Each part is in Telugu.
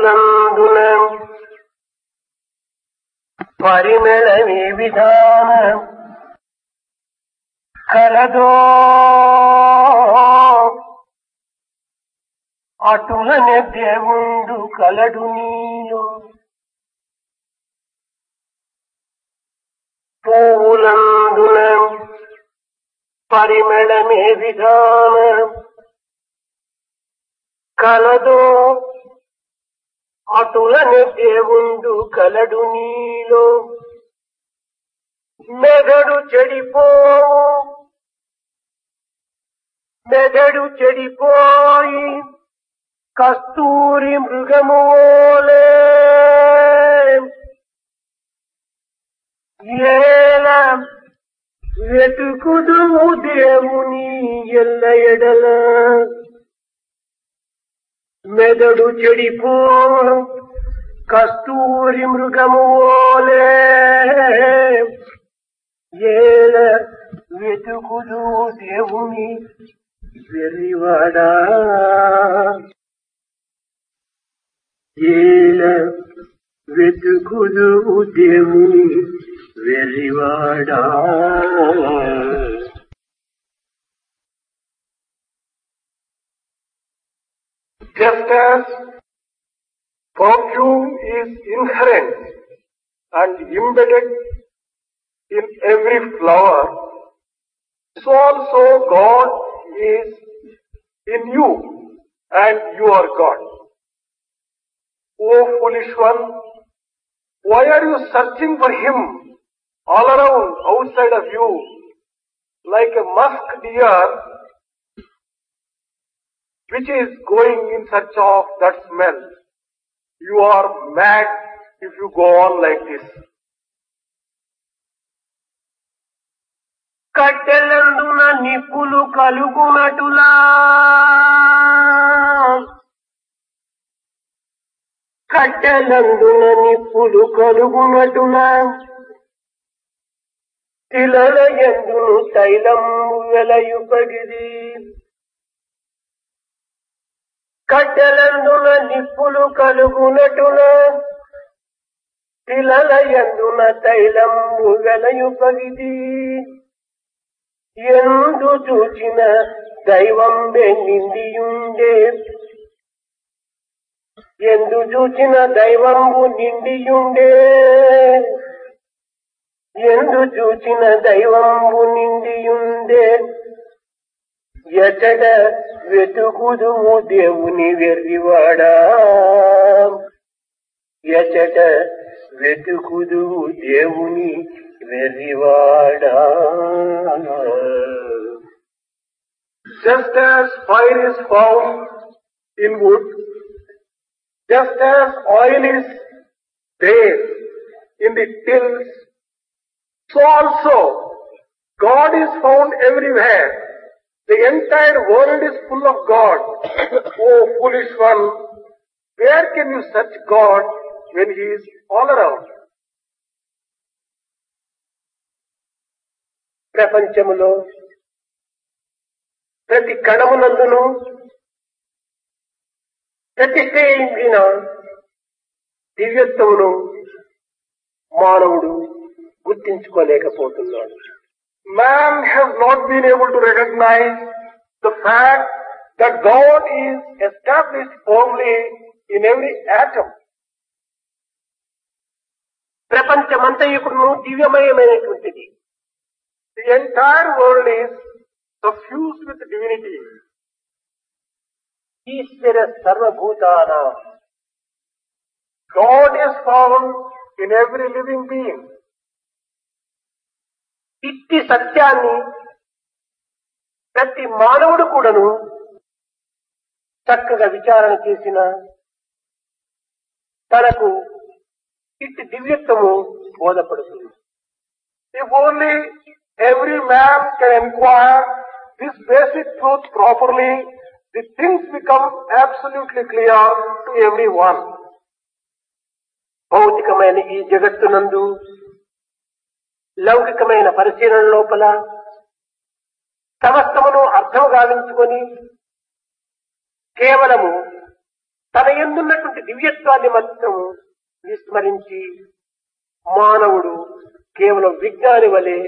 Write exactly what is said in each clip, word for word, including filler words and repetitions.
పూలందున పరిమళమే విధాన కలదో అటులనే దేవుండు కలడు నీలో. పూలందున పరిమళమే విధాన కలదో అటులనే దేవుండు కలడు నీలో. మెదడు చెడిపోవు మెదడు చెడిపోయి కస్తూరి మృగమోలే ఏల వెతుకుదువు దేవుని ఎల్ల ఎడల. మెదడు చెడిపో కస్తూరి మృగమోలే ఏల వెతుకుదు దేవుని వెర్రివాడా. ఏల వెతుకుదు దేవుని వెర్రివాడా. Just as perfume is inherent and embedded in every flower, so also God is in you and you are God. O foolish one, why are you searching for Him all around outside of you like a musk deer which is going in search of that smell? You are mad if you go on like this. కట్టెలందున నిప్పులు కలుగునటులా కట్టెలందున నిప్పులు కలుగునటులా తిలల యందును తైలము వెలయుపగిది. కట్టెలందున నిప్పులు కలుగునటులా తిలల యందున తైలము వెలయుపగిది. ఎందు చూచిన దైవం నిండియుండే ఎందు చూచిన దైవంబు నిండియుండే ఎందు చూచిన దైవంబు నిండియుండే ఎచట వెతుకుదుము దేవుని వెర్రివాడా. ఎచట వెతుకుదువు దేవుని వెర్రివాడా. Just as fire is found in wood, just as oil is there in the tills, so also God is found everywhere. The entire world is full of God. Oh foolish one, where can you search God when He is all around? ప్రపంచములో ప్రతి కణమునందును ప్రతిష్ఠించిన దివ్యత్వమును మానవుడు గుర్తించుకోలేకపోతున్నాడు. Man has not been able to recognize the fact that God is established firmly in every atom. ప్రపంచమంతయుకును దివ్యమయమైనటువంటిది. The entire world is suffused with divinity. ఈశ్వర సర్వభూతానాం. God is found in every living being. ఇట్టి సత్యాన్ని ప్రతి మానవుడు కూడాను చక్కగా విచారణ చేసిన తనకు ఇట్టి దివ్యత్వము బోధపడుతుంది. If only every man can inquire this basic truth properly, the things become absolutely clear to everyone. భౌతికమైన ఈ జగత్తునందు లౌకికమైన పరిశీలన లోపల సమస్తమును అర్థం గావించుకొని కేవలము తన యందున్నటువంటి దివ్యత్వాన్ని మాత్రం విస్మరించి మానవుడు కేవలం విజ్ఞాని వలె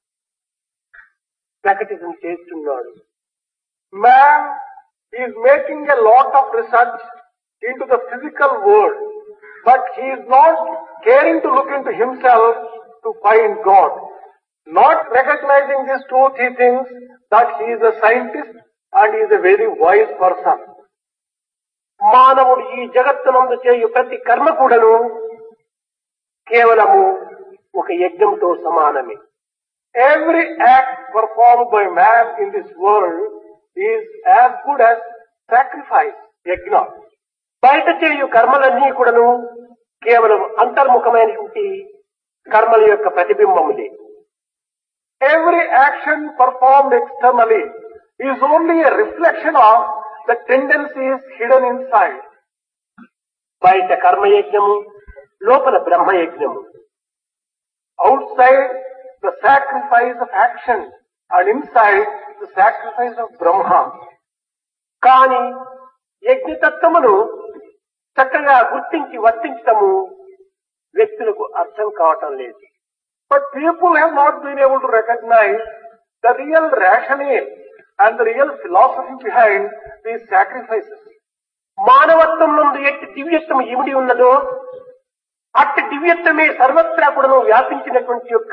ప్రకటన చేస్తున్నాడు. Man is making a lot of research into the physical world, but he is not caring to look into himself to find God. Not recognizing this truth, he thinks that he is a scientist and he is a very wise person. మానవుడు ఈ జగత్తునందు చేయు ప్రతి కర్మ కూడాను కేవలము ఒక యజ్ఞంతో సమానమే. Every act performed by man in this world is as good as sacrifice, yajna. బయట చేయు కర్మలన్నీ కూడాను కేవలం అంతర్ముఖమైనటువంటి కర్మల యొక్క ప్రతిబింబములే. Every action performed externally is only a reflection of the tendencies hidden inside. బయట కర్మయజ్ఞము, లోపల బ్రహ్మయజ్ఞము. Outside the sacrifice of action and inside the sacrifice of Brahma. కానీ యజ్ఞతత్వమును చక్కగా గుర్తించి వర్తించటము వ్యక్తులకు అర్థం కావటం లేదు. But people have not been able to recognize the real rationale and the real philosophy behind these sacrifices. మానవత్వం నందు ఎట్టి దివ్యత్వం ఇమిడి ఉన్నదో అట్టి దివ్యత్వమే సర్వత్రా కూడా వ్యాపించినటువంటి యొక్క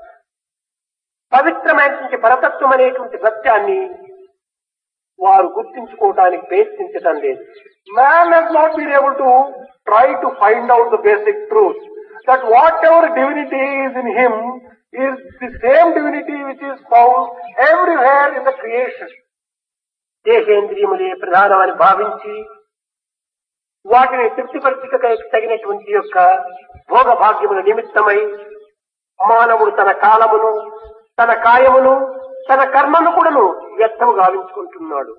పవిత్రమైనటువంటి పరతత్వం అనేటువంటి సత్యాన్ని వారు గుర్తించుకోవడానికి ప్రయత్నించడం లేదు. Man has not been able to try to find out the basic truth that whatever divinity is in him is the same divinity which is found everywhere in the creation. దేహేంద్రియములే ప్రధానమని భావించి వాటిని తృప్తిపరచుటకు తగినటువంటి యొక్క భోగ భాగ్యముల నిమిత్తమై మానవుడు తన కాలమును, తన కాయమును, తన కర్మను కూడాను వ్యర్థము గావించుకుంటున్నాడు.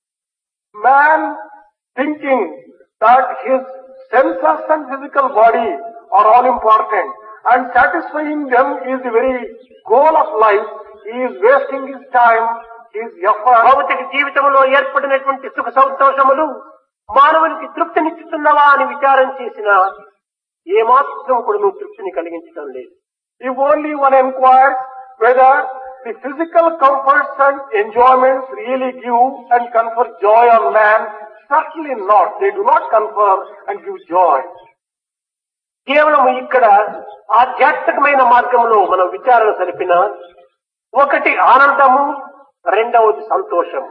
Man thinking that his senses and physical body are all important and satisfying them is the very goal of life, he is wasting his time, his effort. భౌతిక జీవితంలో ఏర్పడినటువంటి సుఖ సంతోషములు మానవునికి తృప్తినిచ్చుతున్నవా అని విచారం చేసిన ఏమాత్రం కూడా నువ్వు తృప్తిని కలిగించడం లేదు. If only one inquires whether the physical comforts and enjoyments really give and confer joy on man, certainly not. They do not confer and give joy. కేవలం ఇక్కడ ఆధ్యాత్మికమైన మార్గంలో మనం విచారణ సరిపిన ఒకటి ఆనందము, రెండవది సంతోషము.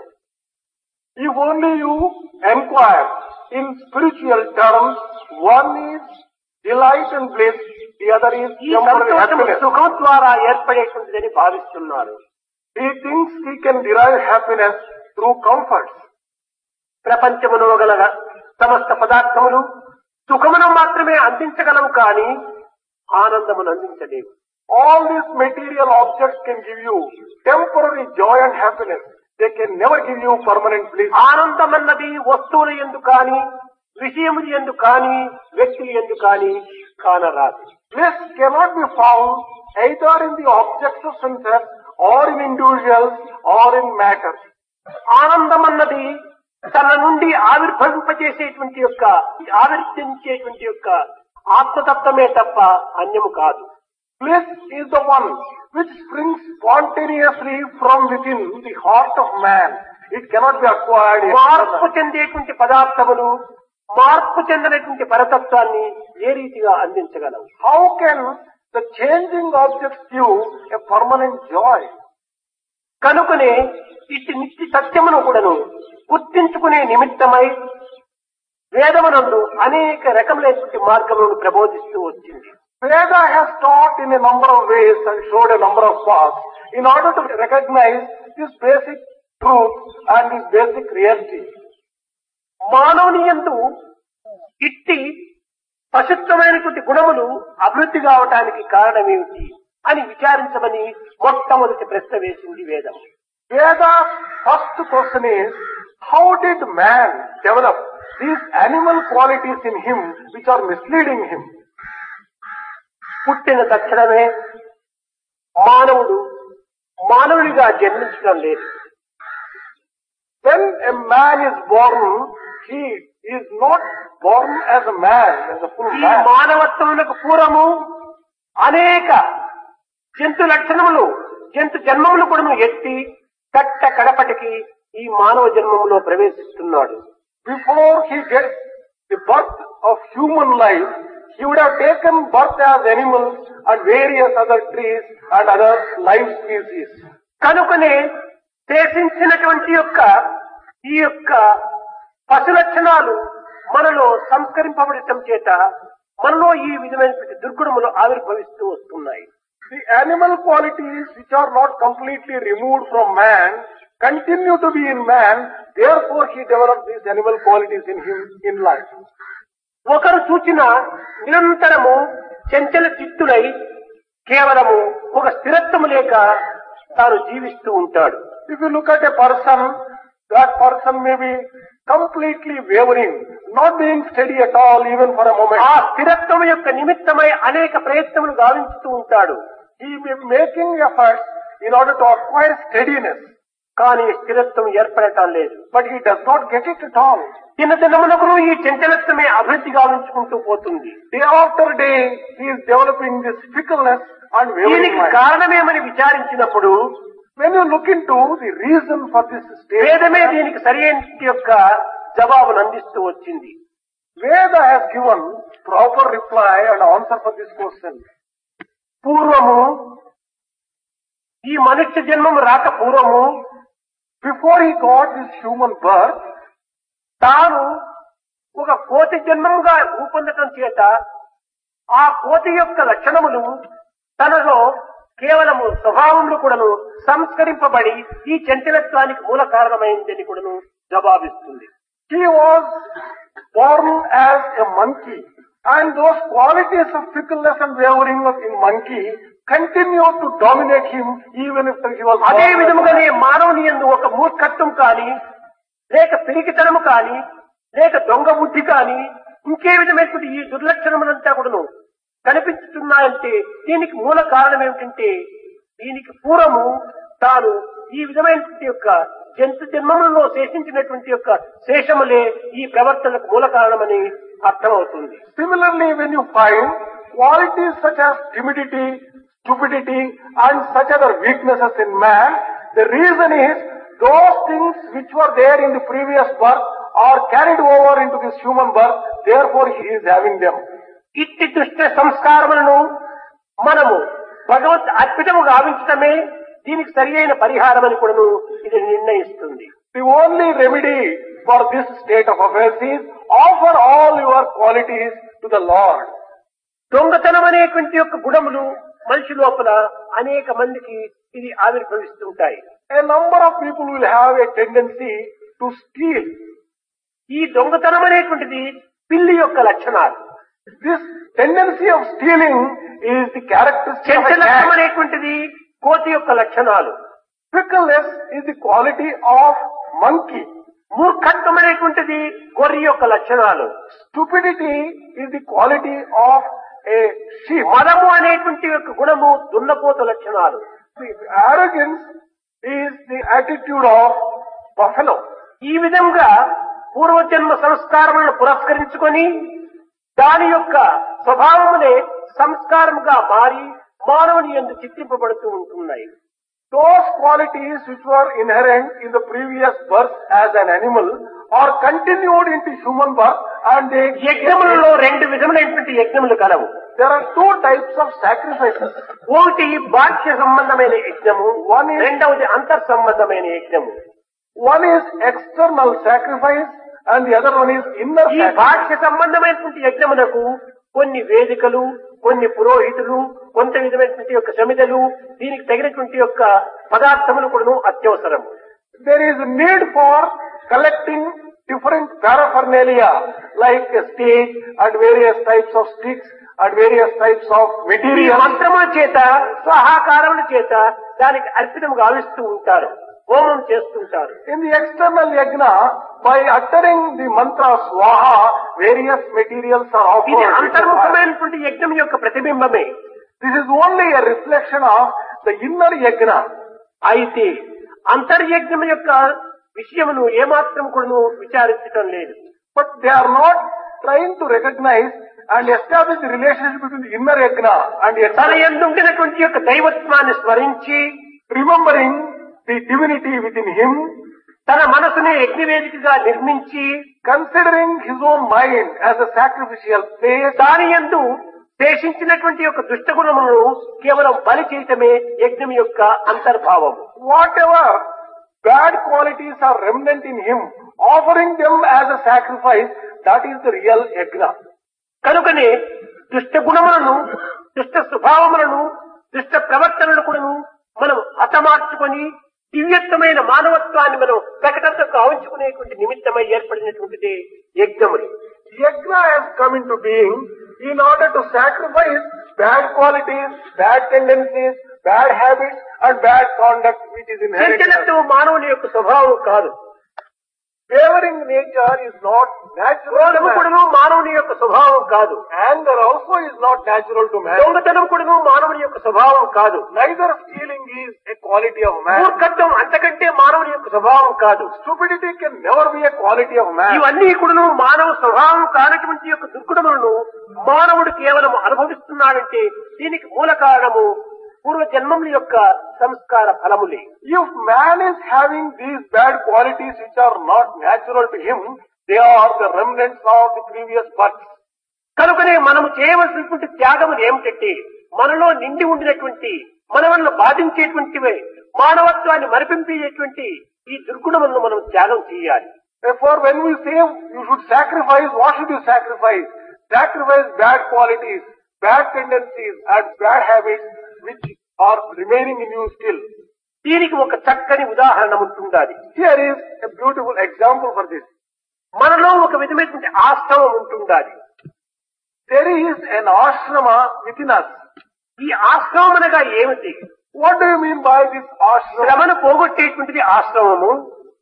If only you inquire in spiritual terms, one is delight and bliss, the other is ఈ temporary సంతోషము happiness. సుఖం ద్వారా ఏర్పడేటువంటిదని భావిస్తున్నారు. He thinks he can derive happiness through comforts. ప్రపంచములో గల సమస్త పదార్థములు సుఖమును మాత్రమే అందించగలవు కానీ ఆనందమును అందించలేవు. All these material objects can give you temporary joy and happiness. They can never give you permanent bliss. ఆనందం అన్నది వస్తువుల యందు కానీ, విషయముల యందు కానీ, వ్యక్తుల యందు కానీ కానరాదు. Bliss cannot be found either in the objects of senses or in individuals or in matter. ఆనందం అన్నది తన నుండి ఆవిర్భవింపజేసేటువంటి యొక్క ఆవిర్భించేటువంటి యొక్క ఆత్మతత్వమే తప్ప అన్యము కాదు. Bliss is the one which springs spontaneously from within the heart of man. It cannot be acquired. మార్పు చెందేటువంటి పదార్థములు మార్పు చెందినటువంటి పరతత్వాన్ని ఏ రీతిగా అందించగలవు? How can the changing objects give a permanent joy? కనుకనే ఇట్టి నిత్య సత్యమును కూడాను గుర్తించుకునే నిమిత్తమై వేదమునందు అనేక రకములైనటువంటి మార్గములను ప్రబోధిస్తూ వచ్చింది. Veda has taught in a number of ways and showed a number of paths in order to recognize this basic truth and this basic reality. మానవుని యందు ఇట్టి పశుత్వమైనటువంటి గుణములు అభివృద్ధి కావటానికి కారణమేమిటి అని విచారించమని మొట్టమొదటి ప్రశ్న వేసింది వేదం. Veda's first question is, how did man develop these animal qualities in him which are misleading him? పుట్టిన తక్షణమే మానవుడు మానవుడిగా జన్మించడం లేదు. When a man is born, he is not born as a man, as a full ఈ man. మానవత్వమునకు పూర్వము అనేక జంతు లక్షణములు జంతు జన్మములు కూడా ఎత్తి కట్ట కడపటికి ఈ మానవ జన్మములో ప్రవేశిస్తున్నాడు. Before he gets the birth of human life, he would have taken birth as animals and various other trees and other life species. కనుకనే శేషించినటువంటి యొక్క ఈ యొక్క పశు లక్షణాలు మనలో సంస్కరింపబడటం చేత మనలో ఈ విధమైనటువంటి దుర్గుణములు ఆవిర్భవిస్తూ వస్తున్నాయి. The animal qualities which are not completely removed from man continue to be in man, therefore he developed these animal qualities in him in life. ఒకరు చూచిన నిరంతరము చంచల చిత్తులై కేవలము ఒక స్థిరత్వము లేక తాను జీవిస్తూ ఉంటాడు. If you look at a person, that person may be completely wavering, not being steady at all even for a moment. ఆ స్థిరత్వం యొక్క నిమిత్తమై అనేక ప్రయత్నములు గావించుతూ ఉంటాడు. He may be making efforts in order to acquire steadiness, కానీ స్థిరత్వం ఏర్పడటం లేదు. but he does not get it at all. దిన దినమునకు ఈ చంచలత్వమే అభివృద్ధి గావించుకుంటూ పోతుంది. Day after day, he is developing this fickleness and wavering దీనికి mind. కారణమేమని విచారించినప్పుడు When you look into the reason for this state, వేదమే దీనికి సరైన యొక్క జవాబును అందిస్తూ వచ్చింది. Veda has given proper reply and answer for this question. పూర్వము ఈ మనుష్య జన్మము రాక పూర్వము Before he got this human birth, తాను ఒక కోతి జన్మముగా రూపొందటం చేత ఆ కోతి యొక్క లక్షణములు తనలో కేవలము స్వభావంలో కూడాను సంస్కరింపబడి ఈ చంచలత్వానికి మూల కారణమైందని కూడాను జవాబిస్తుంది. he was born as a monkey, and those qualities of fickleness and wavering of in monkey continued to dominate him even if he was అదే born as a విధముగానే మానవుని యందు ఒక మూర్ఖత్వం కాని లేక పిరికితనము కాని లేక దొంగ బుద్ధి కాని ఇంకే విధమైనటువంటి ఈ దుర్లక్షణములంతా కూడాను కనిపిస్తున్నాయంటే దీనికి మూల కారణం ఏమిటంటే దీనికి పూర్వము తాను ఈ విధమైనటువంటి యొక్క జంతు జన్మములలో శేషించినటువంటి యొక్క శేషములే ఈ ప్రవర్తనకు మూల కారణమని అర్థమవుతుంది. Similarly, when you find qualities such as timidity, stupidity and such other weaknesses in man, the reason is those things which were there in the previous birth are carried over into this human birth, therefore he is having them. ఇట్టి దుష్ట సంస్కారములను మనము భగవత్ అర్పితము గావించటమే దీనికి సరి అయిన పరిహారం అని కూడా ఇది నిర్ణయిస్తుంది. The only remedy for this state of affairs is offer all your qualities to the Lord. దొంగతనం అనేటువంటి యొక్క గుణములు మనిషి లోపల అనేక మందికి ఇది ఆవిర్భవిస్తుంటాయి. A number of people will have a tendency to steal. ఈ దొంగతనం అనేటువంటిది పిల్లి యొక్క లక్షణాలు. This tendency of stealing is the characteristic of a చంచలత్వం cat. అనేటువంటిది కోతి యొక్క లక్షణాలు. Fickleness is the quality of monkey. మూర్ఖత్వం అనేటువంటిది గొర్రె యొక్క లక్షణాలు. Stupidity is the quality of a sheep. మదము అనేటువంటి యొక్క గుణము దున్నపోత లక్షణాలు. The arrogance is the attitude of buffalo. ఈ విధంగా పూర్వజన్మ సంస్కారములను పురస్కరించుకొని దాని యొక్క స్వభావమునే సంస్కారముగా మారి మానవుని యందు చిత్రింపబడుతూ ఉంటున్నాయి. Those qualities which were inherent in the previous birth as an animal are continued into human birth, and they యజ్ఞములలో రెండు విధములైనటువంటి యజ్ఞములు కలవు. there are two types of sacrifices. ఒకటి బాహ్య సంబంధమైన యజ్ఞము, రెండవది అంతర్ సంబంధమైన యజ్ఞము. One is external sacrifice and the other one is inner ఈ sacrifice. బాహ్య సంబంధమైనటువంటి యజ్ఞములకు కొన్ని వేదికలు, కొన్ని పురోహితులు, కొంత విధమైనటువంటి యొక్క సమిధలు, దీనికి తగినటువంటి యొక్క పదార్థములు కూడా అత్యవసరం. There is a need for collecting different paraphernalia like a stage and various types of sticks and various types of ఈ material. మంత్రముల చేత సహాకారముల చేత దానికి అర్పితం గావిస్తూ ఉంటారు, హోమం చేస్తుంటారు. In the external yajna, by uttering the mantra swaha, various materials are ఇది offered. అంతర్ముఖమైనటువంటి యజ్ఞం యొక్క ప్రతిబింబమే. This is only a reflection of the inner yajna. అయితే అంతర్యజ్ఞం యొక్క విషయమును ఏమాత్రం కూడా విచారించటం లేదు. But they are not trying to recognize and establish the relationship between the inner yajna and the తన external. ఎందుండినటువంటి యొక్క దైవత్వాన్ని స్మరించి Remembering the divinity within him, తన మనసుని యజ్ఞవేదికగా నిర్మించి considering his own mind as a sacrificial place, దాని యందు శేషించినటువంటి యొక్క దుష్టగుణములను కేవలం బలి చేయటమే యజ్ఞం యొక్క అంతర్భావం. whatever bad qualities are remnant in him, offering them as a sacrifice, that is the real yajna. కనుకనే దుష్ట గుణములను దుష్ట స్వభావములను దుష్ట ప్రవర్తనలు కూడాను మనం హతమార్చుకొని దివ్యత్వమైన మానవత్వాన్ని మనం ప్రకటనకు కావించుకునేటువంటి నిమిత్తమై ఏర్పడినటువంటిది యజ్ఞములు. Yajna has come into being in order to sacrifice bad qualities, bad tendencies, bad habits and bad conduct which is inherent. చంచలత్వం మానవుని యొక్క స్వభావం కాదు. Wavering nature is not natural to క్రోధము man. కూడాను మానవుని యొక్క స్వభావం కాదు. Anger also is not natural to man. దొంగతనం కూడాను మానవుని యొక్క స్వభావం కాదు. Neither stealing is a quality of man. మూర్ఖత్వం అంతకంటే మానవుని యొక్క స్వభావం కాదు. Stupidity can never be a quality of man. ఇవన్నీ కూడాను మానవ స్వభావం కానటువంటి యొక్క దుర్గుణములను మానవుడు కేవలం అనుభవిస్తున్నాడంటే దీనికి మూల కారణము పూర్వ జన్మముల యొక్క సంస్కార ఫలములే. If man is having these bad qualities which are not natural to him, they are the remnants of the previous birth. కనుకనే మనము చేయవలసినటువంటి త్యాగములు ఏమిటంటే మనలో నిండి ఉండినటువంటి మనవలను బాధించేటువంటివే మానవత్వాన్ని మరిపించేటువంటి ఈ దుర్గుణములను మనం త్యాగం చేయాలి. Therefore, when we say you should sacrifice, what should you sacrifice? Sacrifice bad qualities, bad tendencies and bad habits which are remaining in you still. దీనికి ఒక చక్కని ఉదాహరణ ఉంటుండాలి. Here is a beautiful example for this. మనలో ఒక విధమైనటువంటి ఆశ్రమం ఉంటుండాలి. There is an ashrama within us. ఈ ఆశ్రమం అనగా ఏమిటి? What do you mean by this ashrama? శ్రమను పోగొట్టేటువంటిది ఆశ్రమము.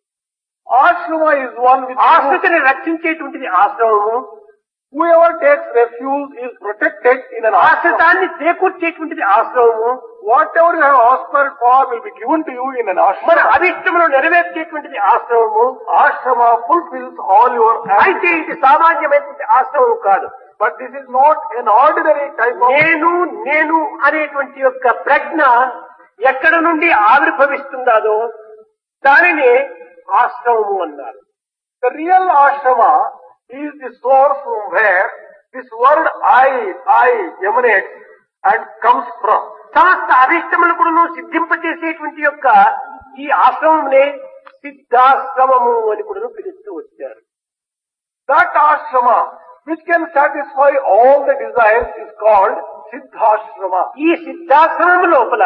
Ashrama is one which ఆశ్రితని రక్షించేటువంటిది ఆశ్రమము. whoever takes refuge is protected in an ashrama. ఆశ్రితాన్ని చేకూర్చేటువంటిది ఆశ్రమము. Whatever you have aspired for will be given to you in an మన ashrama. అభిష్టమును నెరవేర్చేటువంటిది ఆశ్రమము. Ashrama fulfills all your అయితే activities. ఇది సామాన్యమైనటువంటి ఆశ్రమం కాదు. But this is not an ordinary type of... నేను నేను అనేటువంటి యొక్క ప్రజ్ఞ ఎక్కడ నుండి ఆవిర్భవిస్తుందో దానినే ఆశ్రమము అన్నారు. The real ashrama is the source from where this word I, I emanates and comes from. సమస్త అభిష్టములు కూడా సిద్ధింపచేసేటువంటి యొక్క ఈ ఆశ్రమంనే సిద్ధాశ్రమము అని కూడా పిలుస్తూ వచ్చారు. That ashrama which can satisfy all the desires is called Siddhashrama. ఈ సిద్ధాశ్రమం లోపల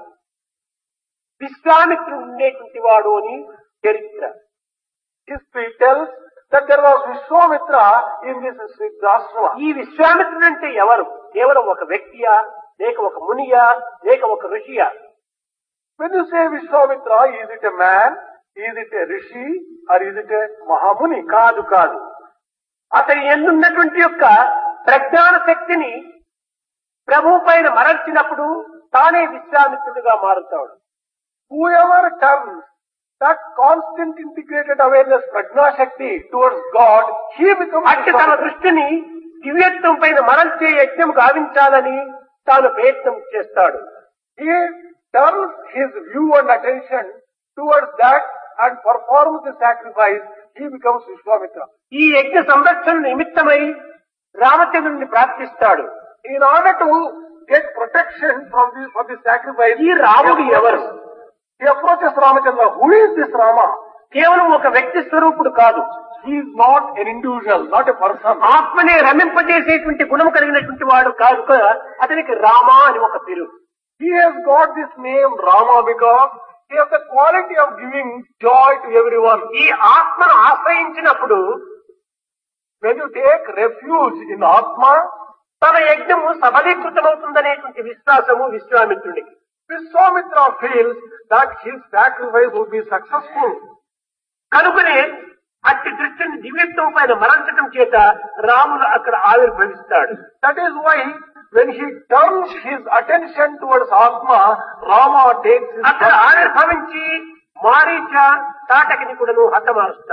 విశ్వామిత్రుడు ఉండేటువంటి వాడు అని చరిత్ర. History tells that there was Vishwamitra in this Siddhashrama. ఈ విశ్వామిత్రుడు అంటే ఎవరు? కేవలం ఒక వ్యక్తియా, లేక ఒక మునియా, లేక ఒక ఋషియా? When you say Vishwamitra, is it a man, is it a rishi or is it a Mahamuni? కాదు కాదు. అతని ఎందున్నటువంటి యొక్క ప్రజ్ఞాన శక్తిని ప్రభు పైన మరల్చినప్పుడు తానే విశ్వామిత్రుడిగా మారుతాడు. Whoever turns that constant integrated awareness Prajna Shakti towards God, he becomes అట్టి తన Vishwamitra. దృష్టిని దివ్యత్వం పైన మరల్చే యజ్ఞం గావించాలని తాను ప్రయత్నం చేస్తాడు. He turns his view and attention towards that and performs the sacrifice, he becomes Vishwamitra. ఈ యజ్ఞ సంరక్షణ నిమిత్తమై రామచంద్రుని ప్రార్థిస్తాడు. In order to get protection from the, for the sacrifice, ఈ రాముడు ఎవరు? he approaches Ramachandra. Who is this Rama? కేవలం ఒక వ్యక్తి స్వరూపుడు కాదు. He is not an individual, not a person. ఆత్మనే రమింపజేసేటువంటి గుణం కలిగినటువంటి వాడు కాదు కదా, అతనికి రామ అని ఒక పేరు. He has got this name Rama because he has the quality of giving joy to everyone. ఈ ఆత్మను ఆశ్రయించినప్పుడు When you take refuge in Atma, తన యజ్ఞము సఫలీకృతమవుతుందనేటువంటి విశ్వాసము విశ్వామిత్రునికి. Vishwamitra feels that his sacrifice will be successful. కనుకనే అట్టి దృష్టిని దివ్యత్వం పైన మరల్చడం చేత రాముడు అక్కడ ఆవిర్భవిస్తాడు. That is why when he turns his attention towards Atma, Rama takes his అక్కడ ఆవిర్భవించి మారీచ తాటకిని కూడాను హతమారుస్తాడు.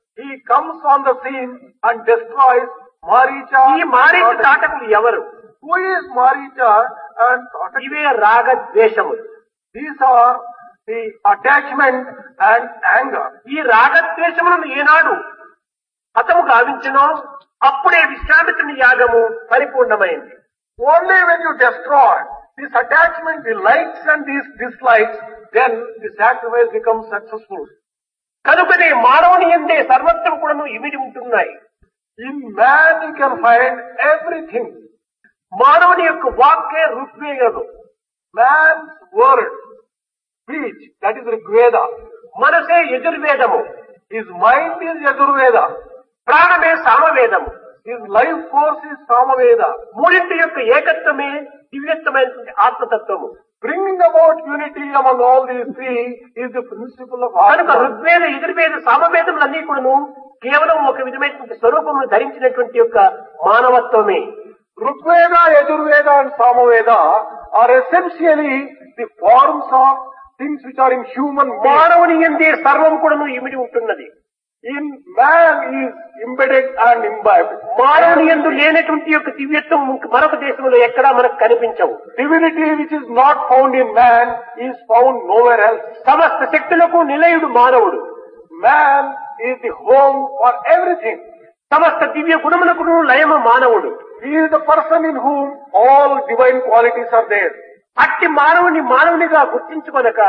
He comes on the scene and destroys Maricha. ఈ మారీచ తాటకులు ఎవరు? Who is Maricha and Tataka? ఇవే రాగ ద్వేషములు. These are the attachment and anger. ఈ రాగద్వేషములను ఏనాడు హతము గావించినో అప్పుడే విశ్వామిత్రుని యాగము పరిపూర్ణమైంది. Only when you destroy this attachment, the likes and these dislikes, then the sacrifice becomes successful. కనుకనే మానవుని యందే సర్వత్వం కూడాను ఇమిడి ఉంటున్నాయి. In man you can find everything. మానవుని యొక్క వాక్కే ఋగ్వేదము. Man's word, speech, that is Rigveda. మనసే యజుర్వేదము. His mind is Yajurveda. ప్రాణమే సామవేదము. His life force is Samaveda. మూడింటి యొక్క ఏకత్వమే దివ్యత్వమైనటువంటి ఆత్మతత్వము. Bringing about unity among all these three is the principle of కనుక Atma. ఋగ్వేద యజుర్వేద సామవేదములన్నీ కూడాను కేవలం ఒక విధమైనటువంటి స్వరూపమును ధరించినటువంటి యొక్క మానవత్వమే. Rigveda, Yajurveda and Samaveda are essentially the forms of things which are in human being. మానవుని యందే సర్వం కూడాను ఇమిడి ఉంటున్నది. In man is embedded and imbibed. మానవుని యందు లేనటువంటి యొక్క దివ్యత్వం మరొక దేశంలో ఎక్కడా మనకు కనిపించవు. Divinity which is not found in man is found nowhere else. సమస్త శక్తులకు నిలయుడు మానవుడు. Man is the home for everything. సమస్త దివ్య గుణములకు లయము మానవుడు. He is the person in whom all divine qualities are there. అట్టి మానవుని మానవునిగా గుర్తించుకొనక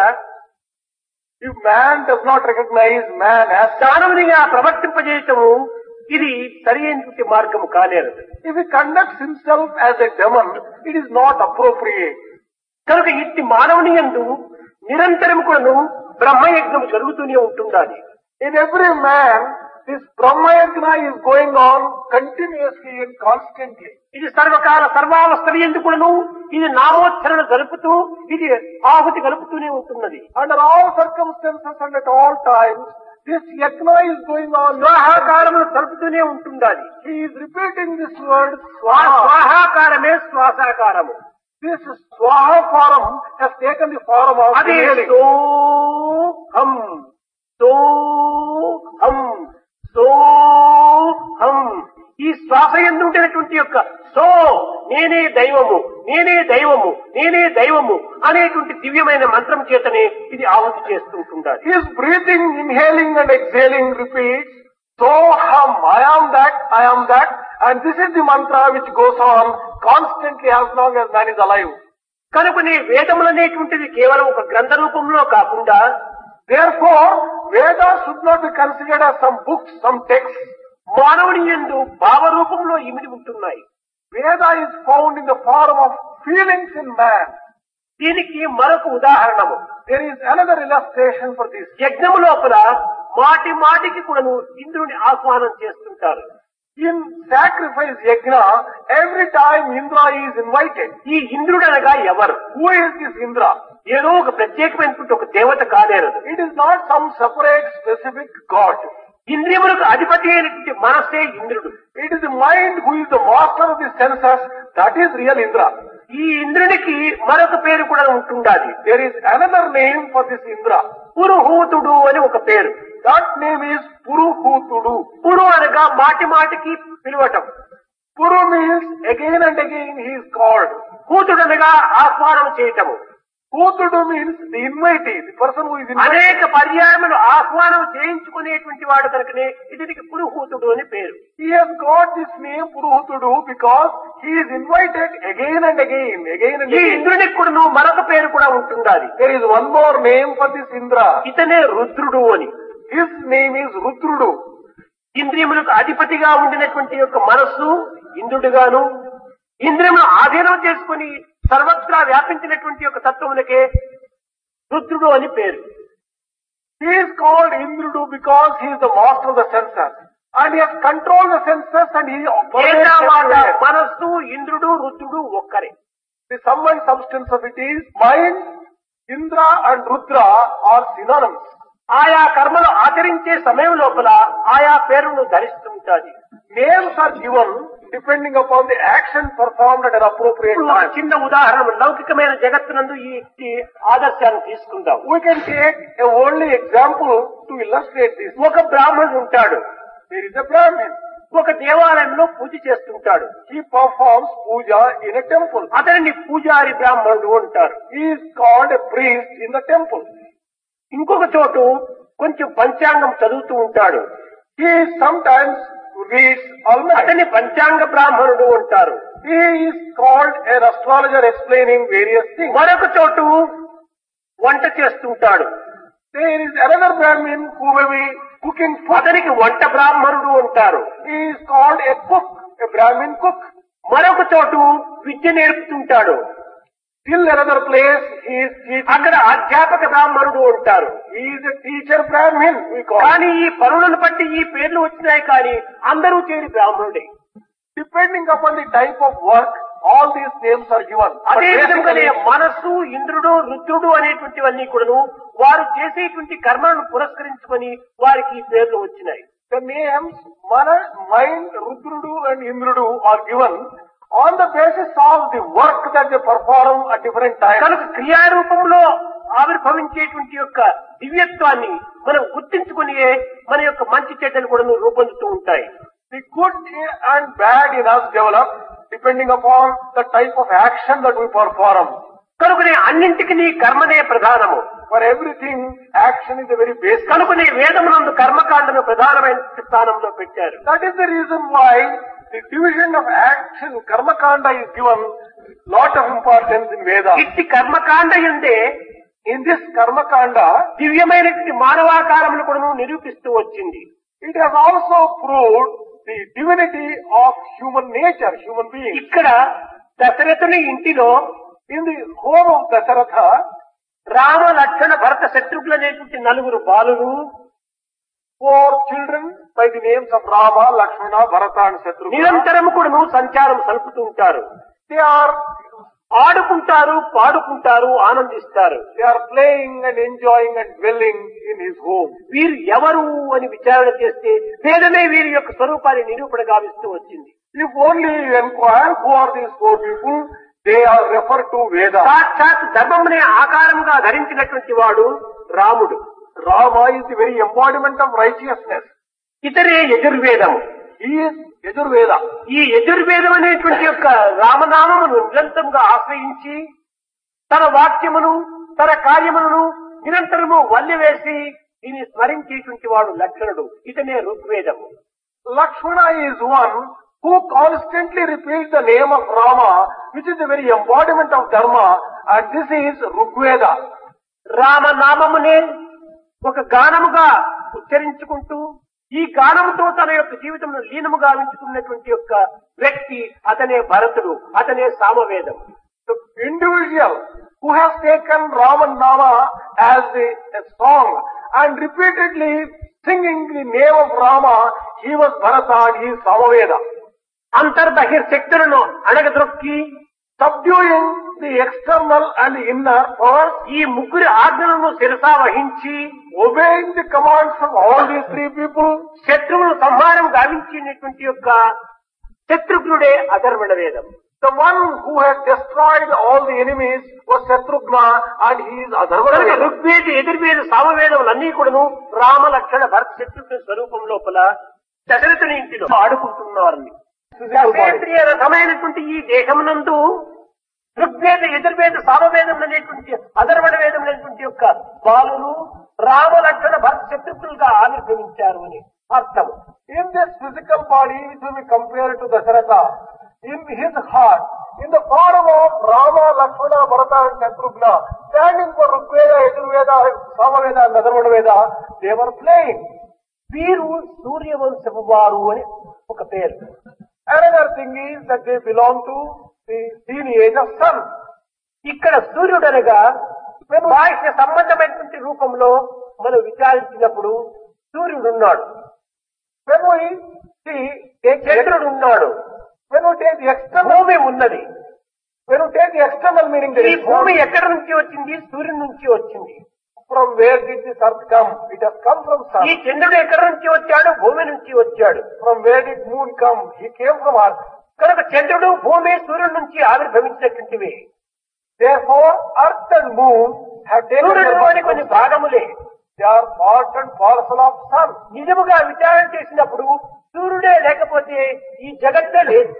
If man does not recognize man as దానవునిగా ప్రవర్తింపజేయటము ఇది సరి అయినటువంటి మార్గము కానేరదు. if he conducts himself as a demon, it is not appropriate. కనుక ఇట్టి మానవుని యందు నిరంతరం కూడాను బ్రహ్మయజ్ఞము జరుగుతూనే ఉంటుండాలి. In every man, this Brahmayagna is going on continuously and constantly. ఇది సర్వకాల సర్వావస్థల యందు కూడాను ఇది నామోచ్చరణ గలుపుతూ ఇది ఆహుతి గలుపుతూనే ఉంటున్నది. Under all circumstances and at all times, this yajna is going on. స్వాహాకారమును జరుపుతూనే ఉంటుండాలి. He is repeating this word, ఆ Swaha. స్వాహాకారమే శ్వాసాకారము. This Swaha form has taken the form of అదే inhaling. సోహం సోహం సోహం. ఈ శ్వాస యందు ఉండేటువంటి యొక్క సో నేనే దైవము నేనే దైవము నేనే దైవము అనేటువంటి దివ్యమైన మంత్రం చేతనే ఇది ఆహుతి చేస్తుంటుండాలి. His breathing, inhaling and exhaling repeats, So hum, I am that, I am that, and this is the mantra which goes on constantly as long as man is alive. కనుకనే వేదములనేటువంటిది కేవలం ఒక గ్రంథ రూపంలో కాకుండా Therefore, Vedas should not be considered as some books, some texts. మానవుని యందు భావ రూపంలో ఇమిడి ఉంటున్నాయి. Veda is found in the form of feelings in man. దీనికి మరొక ఉదాహరణము. There is another illustration for this. యజ్ఞము లోపల మాటి మాటికి కూడాను ఇంద్రుని ఆహ్వానం చేస్తుంటారు. In sacrifice yajna, every time Indra is invited. ఈ ఇంద్రుడు అనగా ఎవరు? Who is this Indra? ఏదో ఒక ప్రత్యేకమైనటువంటి ఒక దేవత కానేరదు. It is not some separate specific god. ఇంద్రియములకు అధిపతి అయినటువంటి మనస్సే ఇంద్రుడు. It is the mind who is the master of the senses. That is real Indra. ఈ ఇంద్రునికి మరొక పేరు కూడా ఉంటుండాలి. There is another name for this Indra. పురుహూతుడు అని ఒక పేరు. That name is Puruhutudu. పురు అనగా మాటి మాటికి పిలవటం. Puru means again and again he is called. హూతుడు అనగా ఆహ్వానం చేయటము. Hutudu means the invitee, the person who is invited. అనేక పర్యాయములు ఆహ్వానం చేయించుకునేటువంటి వాడు కనుకనే ఇతనికి పురుహూతుడు అని పేరు. He has got this name Puruhutudu because he is invited again and again, again and ఈ again. ఇంద్రునికి కూడా మరొక పేరు కూడా ఉంటుండాలి. There is one more name for this Indra. ఇతనే రుద్రుడు అని. His name is Rudrudu. ఇంద్రియములకు అధిపతిగా ఉండినటువంటి యొక్క మనస్సు ఇంద్రుడుగాను, ఇంద్రియమును ఆధీనం చేసుకుని సర్వత్రా వ్యాపించినటువంటి యొక్క తత్వమునకే రుద్రుడు అని పేరు. He is called Indrudu because he is the master of the senses. And he has controlled the senses and he operates ఏకావాత everywhere. మనస్సు ఇంద్రుడు రుద్రుడు ఒక్కరే. The sum and substance of it is mind, Indra and Rudra are synonyms. ఆయా కర్మలు ఆచరించే సమయం లోపల ఆయా పేరును ధరిస్తుంటాది. Names are given depending upon the action performed at an appropriate ఇప్పుడు ఒక time. చిన్న ఉదాహరణ లౌకికమైన జగత్తునందు ఈ ఈ ఆదర్శాన్ని తీసుకుందాం. We can take a worldly example to illustrate this. ఒక బ్రాహ్మణుడు ఉంటాడు. There is a Brahmin. ఒక దేవాలయంలో పూజ చేస్తుంటాడు. He performs puja in a temple. అతనిని పూజారి బ్రాహ్మణుడు అంటారు. He is called a priest in the temple. ఇంకొక చోటు కొంచెం పంచాంగం చదువుతూ ఉంటాడు. He sometimes reads almanac. అతన్ని పంచాంగ బ్రాహ్మణుడు అంటారు. He is called an astrologer explaining various things. మరొక చోటు వంట చేస్తుంటాడు. There is another Brahmin who may be cooking food. అతనికి వంట బ్రాహ్మణుడు అంటారు. He is called a cook, a Brahmin cook. మరొక చోటు విద్య నేర్పుతుంటాడు. Till another place, he is teaching. అక్కడ అధ్యాపక బ్రాహ్మణుడు అంటారు. He is a teacher Brahmin, we call. కానీ ఈ పనులను బట్టి ఈ పేర్లు వచ్చినాయి కానీ అందరూ చేరి బ్రాహ్మణుడే. Depending upon the type of work, all these names are given. But అదే విధంగానే basically, మనస్సు, ఇంద్రుడు, రుద్రుడు అనేటువంటివన్నీ కూడాను వారు చేసేటువంటి కర్మలను పురస్కరించుకొని వారికి ఈ పేర్లు వచ్చినాయి. the names Mana, Mind, Rudrudu and Indrudu are given on the basis of the work that they perform at different times. కనుక క్రియారూపంలో ఆవిర్భవించేటువంటి యొక్క దివ్యత్వాన్ని మనం గుర్తించుకుని మన యొక్క మంచి చెడ్డలు కూడా రూపొందుతూ ఉంటాయి. The good and bad in us develop depending upon the type of action that we perform. కనుకనే అన్నింటికి నీ కర్మనే ప్రధానము. For everything, action is the very basic. కనుకనే వేదమునందు కర్మకాండను ప్రధానమైన స్థానంలో పెట్టారు. That is the reason why the division of action, karma kanda, is given lot of importance in Veda. ఇట్టి కర్మకాండ యందే In this karma kanda, దివ్యమైనటువంటి మానవాకారమును కూడా నిరూపిస్తూ వచ్చింది. it has also proved the divinity of human nature, human being. ఇక్కడ దశరథుని ఇంటిలో In the home of Dasaratha, Rama Lakshmana భరత శత్రుఘ్నులు అనేటువంటి నలుగురు బాలురు four children by the names of Rama, Lakshmana, Bharata and Shatrugna. నిరంతరము కూడా సంచారం సలుపుతూ ఉంటారు. They are ఆడుకుంటారు, పాడుకుంటారు, ఆనందిస్తారు. they are playing and enjoying and dwelling in his home. వీరు ఎవరు అని విచారణ చేస్తే వేదమే వీరి యొక్క స్వరూపాన్ని నిరూపణ గావిస్తూ వచ్చింది. If only you inquire who are these four people, they are referred to Veda. సాక్షాత్ ధర్మమునే ఆకారముగా ధరించినటువంటి వాడు రాముడు. Rama is the very embodiment of righteousness. ఇతరే యజుర్వేదము. He is Yajurveda. ఈ యజుర్వేదం అనేటువంటి యొక్క రామనామమును నిరంతరంగా ఆశ్రయించి తన వాక్యమును తన కార్యములను నిరంతరము వల్లివేసి దీన్ని స్మరించేటువంటి వాడు లక్షణుడు. ఇతనే ఋగ్వేదము. Lakshmana is one who constantly repeats the name of Rama, which is the very embodiment of Dharma, and this is Rigveda. రామనామమునే ఒక గానముగా ఉచ్చరించుకుంటూ ఈ గానముతో తన యొక్క జీవితంలో లీనముగా ఉంచుకున్నటువంటి యొక్క వ్యక్తి అతనే భరతుడు, అతనే సామవేదం. The individual who has taken Rama Nama as the, a song and repeatedly singing the name of Rama, he was Bharata and he is Samaveda. అంతర్బహిర్ శక్తులను అణగద్రొక్కి Subduing the external and the inner powers, ఈ ముగ్గురి ఆజ్ఞలను శిరసా వహించి obeying the commands of all these three people, శత్రువును సంహారం గావించినటువంటి యొక్క శత్రుఘ్నుడే అధర్వణ వేదం. the one who had destroyed all the enemies was Shatrugna and he is Adharvana. Rigveda ఎదుర్వేద సామవేదములన్నీ కూడాను రామ లక్షణ భరత శత్రుఘ్న స్వరూపం లోపల దశరథుని ఇంటిలో ఆడుకుంటున్నారని. దశేంద్రియ రథమైనటువంటి ఈ దేహమునందు ఋగ్వేద ఎదుర్వేద సామవేదం అనేటువంటి అధర్వణ వేదం అనేటువంటి యొక్క బాలురు రామ లక్షణ భరత శత్రుఘ్నులుగా ఆవిర్భవించారు అని అర్థం. In this physical body, which will be compared to Dasaratha, in his heart, in the form of Rama, Lakshmana, Bharata and Shatrugna, standing for Rigveda, Yajurveda, Samaveda and Atharvana Veda, they were playing. వీరు సూర్యవంశపు వారు అని ఒక పేరు. Another thing is that they belong to the lineage of sun. ఇక్కడ సూర్యుడనగా బాహ్య సంబంధమైనటువంటి రూపంలో మనం విచారించినప్పుడు సూర్యుడున్నాడు, When we see, take చంద్రుడు ఉన్నాడు, when we take the external, భూమి ఉన్నది. when we take the external meaning, there ఈ is భూమి one. ఎక్కడి నుంచి వచ్చింది? సూర్యుడి నుంచి వచ్చింది. From where did this earth come? It has come from sun. ఈ చంద్రుడు ఎక్కడి నుంచి వచ్చాడు? భూమి నుంచి వచ్చాడు. From where did moon come? He came from earth. కనుక చంద్రుడు భూమి సూర్యుడి నుంచి ఆవిర్భవించినటువంటివి. Therefore, earth and moon have taken సూర్యుడిలోని కొన్ని their భాగములే. They are part and parcel of sun. నిజముగా విచారణ చేసినప్పుడు సూర్యుడే లేకపోతే ఈ జగత్తే లేదు.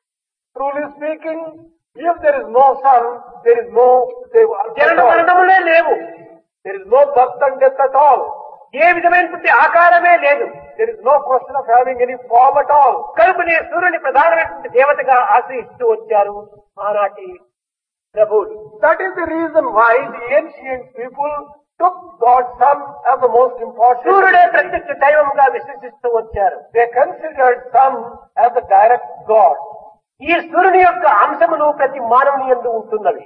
Truly speaking, if there is no sun, there is no జనన మరణములే లేవు. there is no birth and death at all. ఏ విధమైనటువంటి ఆకారమే లేదు. There is no question of having any form at all. కనుకనే సూర్యుని ప్రధానమైనటువంటి దేవతగా ఆశ్రయిస్తూ వచ్చారు ఆనాటి ప్రభువులు. That is the reason why the ancient people took God's sun as the most important. సూర్యుడే ప్రత్యక్ష దైవముగా విశ్వసిస్తూ వచ్చారు. They considered sun as the direct God. ఈ సూర్యుని యొక్క అంశములు ప్రతి మానవుని యందు ఉంటున్నవి.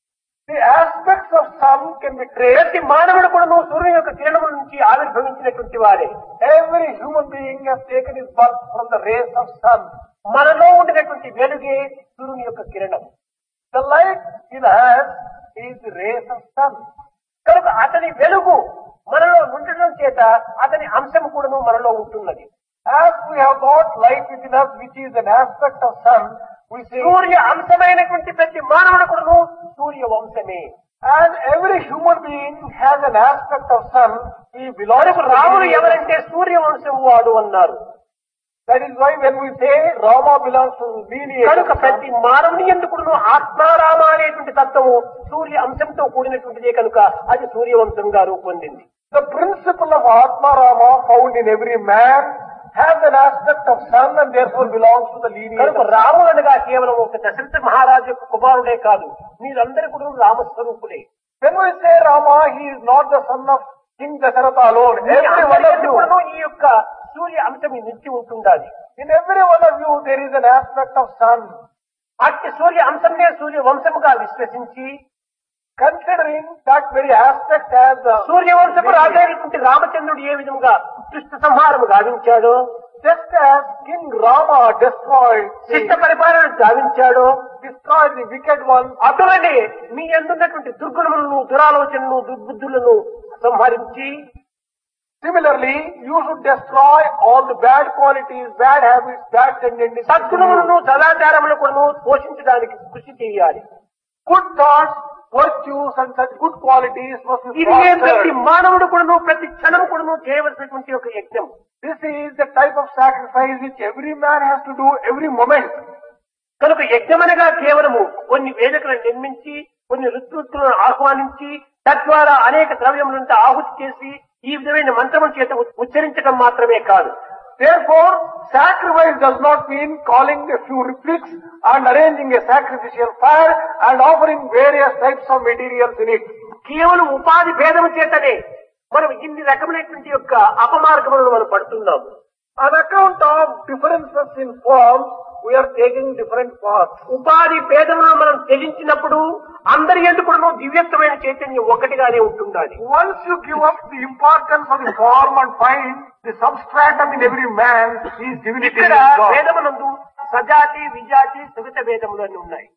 The aspects of sun can be traced. ప్రతి మానవుడు కూడా సూర్యుని యొక్క కిరణముల నుంచి ఆవిర్భవించినటువంటి వారే. Every human being has taken his birth from the rays of sun. మనలో ఉండినటువంటి వెలుగే సూర్యుని యొక్క కిరణం. The light in us is the rays of sun. కనుక అతని వెలుగు మనలో ఉండటం చేత అతని అంశము కూడాను మనలో ఉంటున్నది. As we have got light within us, which is an aspect of sun, we say, సూర్య అంశమైనటువంటి ప్రతి మానవుడు కూడాను సూర్య వంశమే. and every human being has an aspect of sun. He belongs to రాముడు the ఎవరంటే సూర్య వంశం వాడు అన్నారు. That is why when we say Rama belongs to the lineage of కనుక sun, ప్రతి మానవుని ఎందుకు ఆత్మారామ అనేటువంటి తత్వము సూర్య అంశంతో కూడినటువంటిదే కనుక అది సూర్యవంశంగా రూపొందింది. the principle of Atma Rama found in every man has an aspect of sun and therefore belongs to the lineage కనుక of sun. రాముడు అనగా కేవలం ఒక దశరథ మహారాజు యొక్క కుమారుడే కాదు, మీరందరూ కూడా రామస్వరూపులే. When we say Rama, he is not the son of King Dasharatha alone. Me Every one అందరి of యందు you, కూడాను ఈ యొక్క సూర్య అంశం నిలిచి ఉంటుండాలి. in every one of you, there is an aspect of sun. అట్టి సూర్య అంశంనే సూర్య వంశముగా విశ్వసించి Considering that very aspect as the సూర్యవంశపు రాజైనటువంటి రామచంద్రుడు ఏ విధంగా దుష్ట సంహారము గావించాడో, just as King Rama destroyed శిష్ట the, పరిపాలన గావించాడో, destroyed the wicked one, అటువనే మీ ఎందున్నటువంటి దుర్గుణములను దురాలోచనలను దుర్బుద్ధులను సంహరించి similarly, you should destroy all the bad qualities, bad habits, bad tendencies. సద్గుణములను సదాచారములను కూడా పోషించడానికి కృషి చేయాలి. Good thoughts, virtues and such good qualities must be ఇది ఏ ప్రతి fostered. మానవుడు కూడాను ప్రతి క్షణం కూడాను చేయవలసినటువంటి ఒక యజ్ఞం. This is the type of sacrifice which every man has to do every moment. కనుక యజ్ఞమనగా కేవలము కొన్ని వేదికలను నిర్మించి కొన్ని ఋతువులను ఆహ్వానించి తద్వారా అనేక ద్రవ్యములంతా ఆహుతి చేసి ఈ విధమైన మంత్రముల చేత ఉచ్చరించడం మాత్రమే కాదు. Therefore, sacrifice does not mean calling a few replics and arranging a sacrificial fire and offering various types of materials in it. కేవలం ఉపాధి భేదము చేతనే మనం ఇన్ని రకములైనటువంటి యొక్క అపమార్గములను మనం పడుతున్నాము. On account of differences in forms, we are taking different paths. ఉపాధి భేదములను మనం త్యజించినప్పుడు అందరి ఎందుకు దివ్యత్వమైన చైతన్యం ఒకటిగానే ఉంటుండాలి. Once you give up the importance of the form and find the substratum in every man is divinity in ఇక్కడ God. వేదమునందు సజాతి విజాతి సుగత వేదములు అని ఉన్నాయి.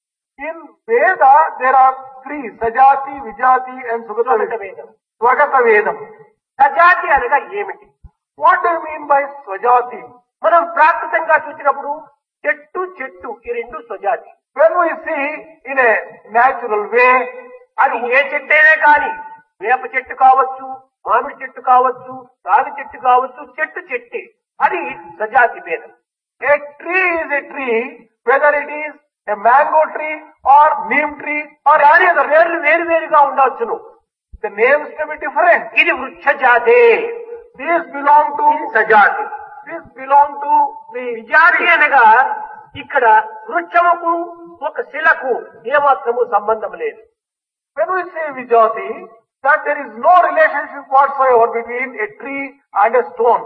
In Veda, there are three, Sajati, Vijati and Sugata సుగత Vedam. వేదం. Swagata Vedam. సజాతి అనగా ఏమిటి? What do you mean by Swajati? మనం ప్రాకృతంగా చూసినప్పుడు చెట్టు చెట్టు ఈ రెండు స్వజాతి. When we see in a natural way, అది ఏ చెట్టైనా కానీ వేప చెట్టు కావచ్చు, మామిడి చెట్టు కావచ్చు, రాగి చెట్టు కావచ్చు, చెట్టు చెట్టే, అది సజాతి భేదం. a tree is a tree, whether it is a mango tree or neem tree or any other. పేర్లు వేరు వేరుగా ఉండవచ్చును. The names can be different. ఇది వృక్ష జాతే, These belong to, ఇది సజాతి. these belong to the విజాతి అనగా ఇక్కడ వృక్షముకు ఒక శిలకు ఏమాత్రము సంబంధం లేదు. When we say Vijati, that there is no relationship whatsoever between a tree and a stone.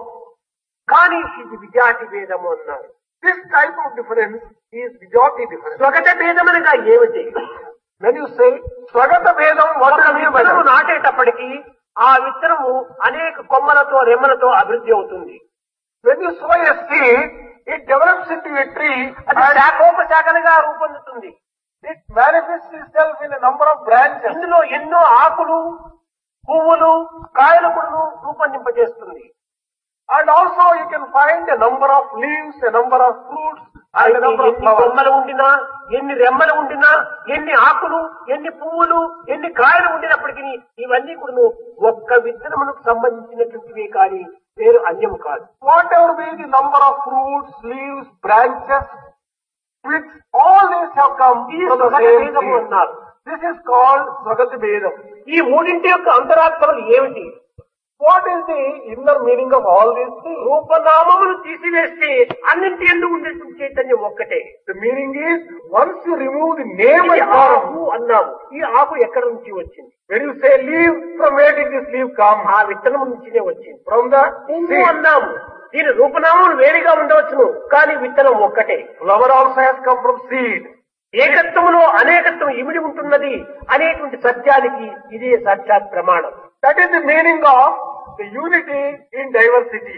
కానీ ఇది విజాతి భేదము అన్నారు. This type of difference is Vijati difference. స్వగత భేదం అనగా ఏమిటి? When you say Swagata Vedam, what ఒక do you mean by విత్తనము that? నాటేటప్పటికి ఆ విత్తనము అనేక కొమ్మలతో రెమ్మలతో అభివృద్ధి అవుతుంది. When you sow a seed, it develops into a tree అది and శాఖోపశాఖలుగా రూపొందుతుంది. it manifests itself in a number of branches. ఇందులో ఎన్నో ఆకులు, పువ్వులు, కాయలు కూడా రూపొందింపజేస్తుంది. And also you can find a number of leaves, a number of fruits, and a number of ఎన్ని flowers. కొమ్మలు ఉండినా, ఎన్ని రెమ్మలు ఉండినా, ఎన్ని ఆకులు, ఎన్ని పువ్వులు, ఎన్ని కాయలు ఉండినప్పటికీ ఇవన్నీ కూడా ఒక్క విత్తనమునకు సంబంధించినటువంటివి కానీ పేరు అన్యము కాదు. Whatever be the number of fruits, leaves, branches, twigs, all these have come ఈ from the సగ same భేదము seed. అన్నారు. This is called Sagati Vedam. ఈ మూడింటి యొక్క అంతరార్థములు ఏమిటి? What is the inner meaning of all these things? రూపనామములు తీసివేస్తే అన్నింటి ఎందుకు ఉండేటువంటి చైతన్యం ఒక్కటే. The meaning is, once you remove the name ఈ and form, ఆకు అన్నాము. ఈ ఆకు ఎక్కడి నుంచి వచ్చింది? when you say leaf, from where did this leaf come? ఆ విత్తనం నుంచినే వచ్చింది. From the పువ్వు seed. అన్నాము. దీని రూపనామములు వేరుగా ఉండవచ్చును, కానీ విత్తనం ఒక్కటే. Flower also has come from seed. ఏకత్వములో అనేకత్వం ఇమిడి ఉంటున్నది అనేటువంటి సత్యానికి ఇదే సాక్షాత్ ప్రమాణం. That is the meaning of the unity in diversity.